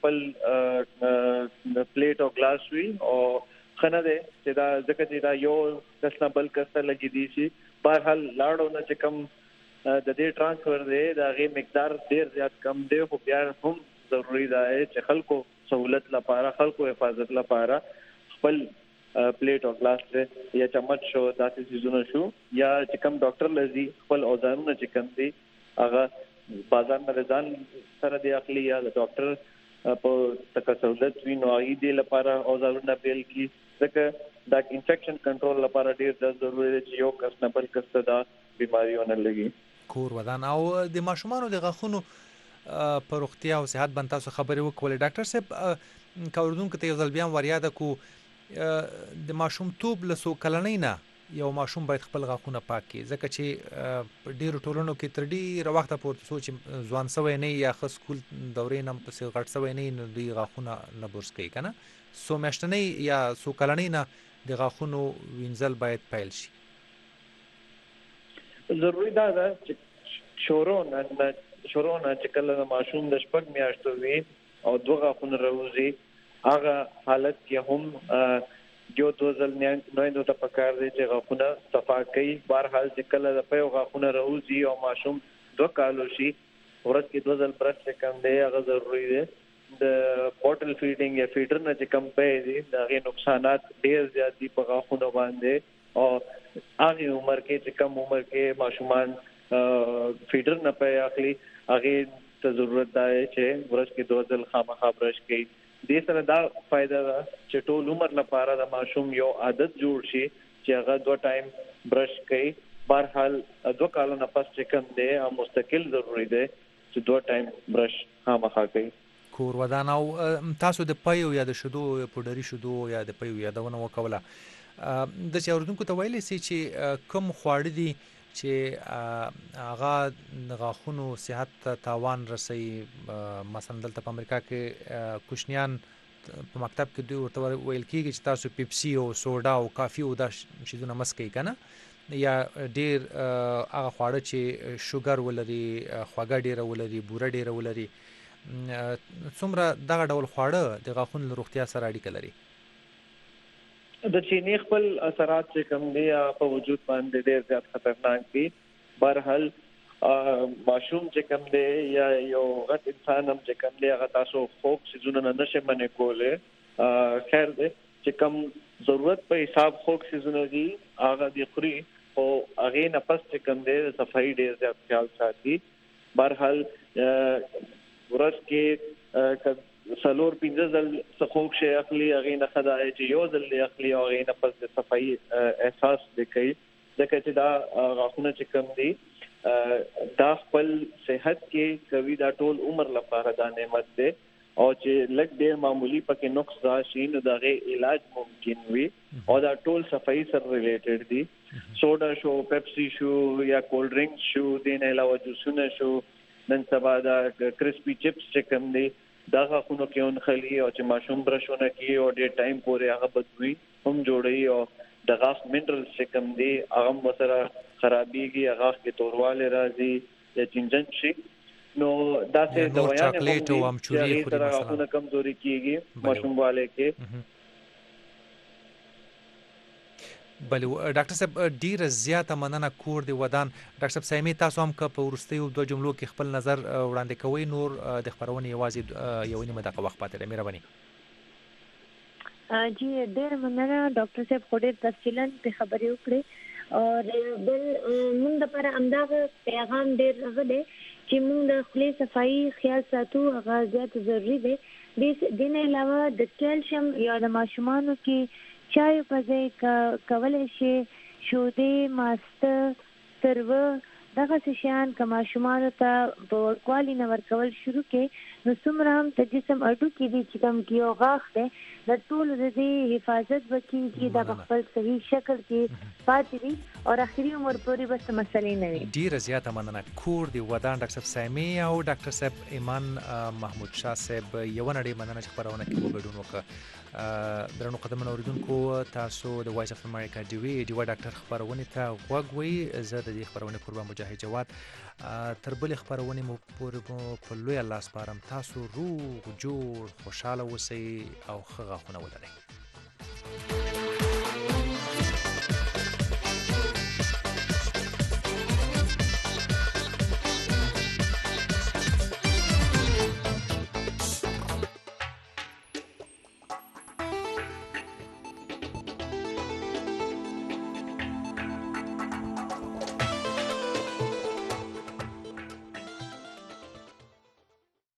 Speaker 2: خپل پلیټ او ګلاس وی او خنه ده چې دا ځکه چې دا یو کسنه بل کسته لګی دي شي بهرحال لاړو نه چې کم د دې ترانسفر دی دا غي مقدار ډیر زیات کم دی خو بیا هم ضروری ده چې خلکو سہولت لپاره خلکو حفاظت لپاره خپل پلیټ او ګلاس یا چمچ شو داسې سيزونه شو یا چې کوم ډاکټر لذي خپل اوزارونه چې کوم دي هغه بازار نه ځان سره دی اخلي یا ډاکټر په تکسولت وینو ای دی لپاره اوزارونه بیل کی ځکه دا انفیکشن کنټرول لپاره ډیر ضروري دی چې یو کس نه بل کس ته دا بیماریونه لګي
Speaker 1: کور ودان او د ماشومان د غاښونو په روغتیا او صحت باندې تاسو خبرې وکولې ډاکټر صاحب کاوردونکو ته یو ځل بیا وریاده کو د ماشوم توپ له سو کلنۍ نه یو ماشوم باید خپل غاښونه پاک کړي ځکه چې ډېرو ټولنو کې تر ډېره وخته پورې سوچ ځوان سوی نه یا ښه سکول دورې نه پسې غټ سوی نه نو دوی غاښونه نه برس کوي که نه څو میاشتنۍ یا څو کلنۍ نه د غاښونو وینځل باید پیل شي
Speaker 2: ضروري دا ده چې شروع نه شروع نه چې کله ماشوم د شپږ میاشتو وي او دوه غاښونه راوځي هغه حالت کې هم جو دوزل نوینده ته پکار دی چې غاښونه صفا کوي بهرحال چې کله د پیو غاښونه راوځي او ماشوم دوه کالو شي ورځ کې دوزل برش کم دی هغه ضروري دی د بوتل فیډینګ یا فیډر نه چې کم پي دي دا غي نقصانات ډیر زیات دي په غاښونو باندې او هغه عمر کې چې کم عمر کې ماشومان فیډر نه پي اخلي هغه ته ضرورت ده چې ورځ کې دوه ځل خامخا برش کړي. دې سره دا فائدہ ده چې ټول عمر لپاره د ماشوم یو عادت جوړ شي چې هغه دوه ټایم برش کوي. بهرحال دوه کال نه پس چې کوم دی او مستقل ضروری دی چې دوه ټایم برش خامخا کوي.
Speaker 1: کور ودان او تاسو د پيو یا د شدو پودري شدو یا د پيو یادونه وکوله د چې اوردونکو ته ویلې سي چې کوم خواړه دي چې هغه غاښونو صحت ته تاوان رسي. مثلا دلته په امریکا کې کوشنیان په مکتب کې دوی ورته ویل کېږي چې تاسو پیپسي او سوډا او کافي او دا شیدونه مسکئ کنه یا ډیر هغه خواړه چې شوګر ولري خواږه ډیره ولري بوره ډیره ولري. څومره دغه ډول خواړه د غاښونو روغتیا سره اړیکه لري؟
Speaker 2: د چینی خپل اثرات چې کم دي په وجود باندې ډیر زیات خطرناک دي. بهرحال ماشوم چې کم دی یا یو غټ انسان هم چې کم دی هغه تاسو خوب سيزونه نه نشه منې کوله. خیر دی چې کم ضرورت په حساب خوب سيزونه دي هغه دی خوري او هغه نه پس چې کم دی صفائی ډیر زیات خیال ساتي. بهرحال ورځ کې سلور پینځه ځل څخوک شي اخلي هغه نه خدای چې یو ځل دی اخلي او هغه نه پس د صفائی احساس وکړي. ځکه چې دا غاښونه چې کم دي دا خپل صحت کې کوي دا ټول عمر لپاره دا نعمت دی او چې لږ ډیر معمولی پکې نقص راشي نو دا غي علاج ممکن وي او دا ټول صفائی سره ریلیټډ دي. سوډا شو پیپسي شو یا کولډ ډرینګ شو دین علاوه جوسونه شو نن سبا دا کرسپي چپس چې کم دي دا غاښونو کې اون خلی او چې ماشوم برشونه کوي او ډیر ټایم پورې هغه بدوي هم جوړي او د غاښ منرالز چې کم دي هغه مسره خرابيږي هغه کې تورواله راځي یا چنجن شي نو دا څه دوايان
Speaker 1: چاکلیټ او امچوري خوري مثلا
Speaker 2: غاښونه کمزوري کیږي ماشوم والے کې.
Speaker 1: بله ډاکټر صاحب ډیره زیاته مننه کور دی ودان. ډاکټر صاحب سایمي تاسو هم که په ورستیو دوه جملو کې خپل نظر وړاندې کوئ نور د خبرونې یوازې یو نیمه دقیقه وخت پاتې دی. مهرباني.
Speaker 3: جی ډیر مننه ډاکټر صاحب خو ډیر تفصیلا په خبرې وکړې او بل موږ لپاره همدغه پیغام ډیر راغلی چې موږ د خولې صفائی خیال ساتو هغه زیات ضروری دی. د دې نه علاوه د کیلشیم یا د ماشومانو کې چای په ځای کولای شي شودې ماسته سرو دغه شیان که ماشومانو ته په ورکوالي نه ورکول شروع کړي نو څومره هم د جسم اډوکې دي چې کوم کې یو غاښ دی د ټولو د دې حفاظت وکړي چې دا په خپل صحیح شکل کې پاتې وي او اخري عمر پورې بس مسلې نه وي.
Speaker 1: ډیره زیاته مننه کور دی ودان ډاکټر صاحب سایمي او ډاکټر صاحب ایمان محمود شاه صاحب یو نړۍ مننه چې خبرونه کې وګډون وکړه. درنو قدمونو اوریدونکو تاسو د وایس اف امریکا ډي وی ډي وای ډاکټر خبرونه ته غوږ وئ. زه د دې خبرونه قربان مجاهد جواد تر بلې خبرونه مو پورې په لوی الله سپارم. تاسو روغ جوړ خوشاله اوسئ او ښه غاښونه ولرئ.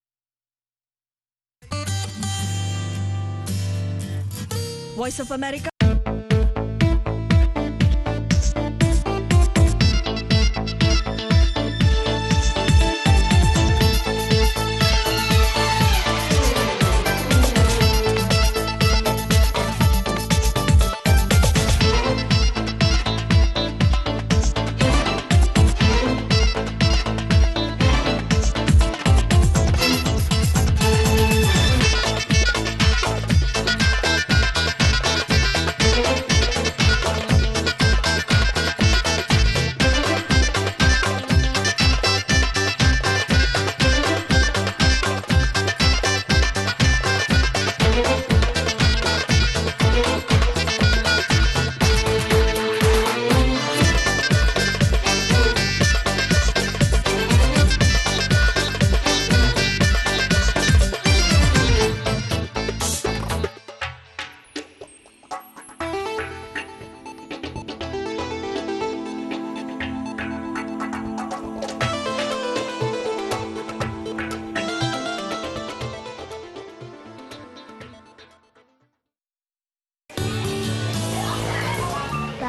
Speaker 10: Voice of America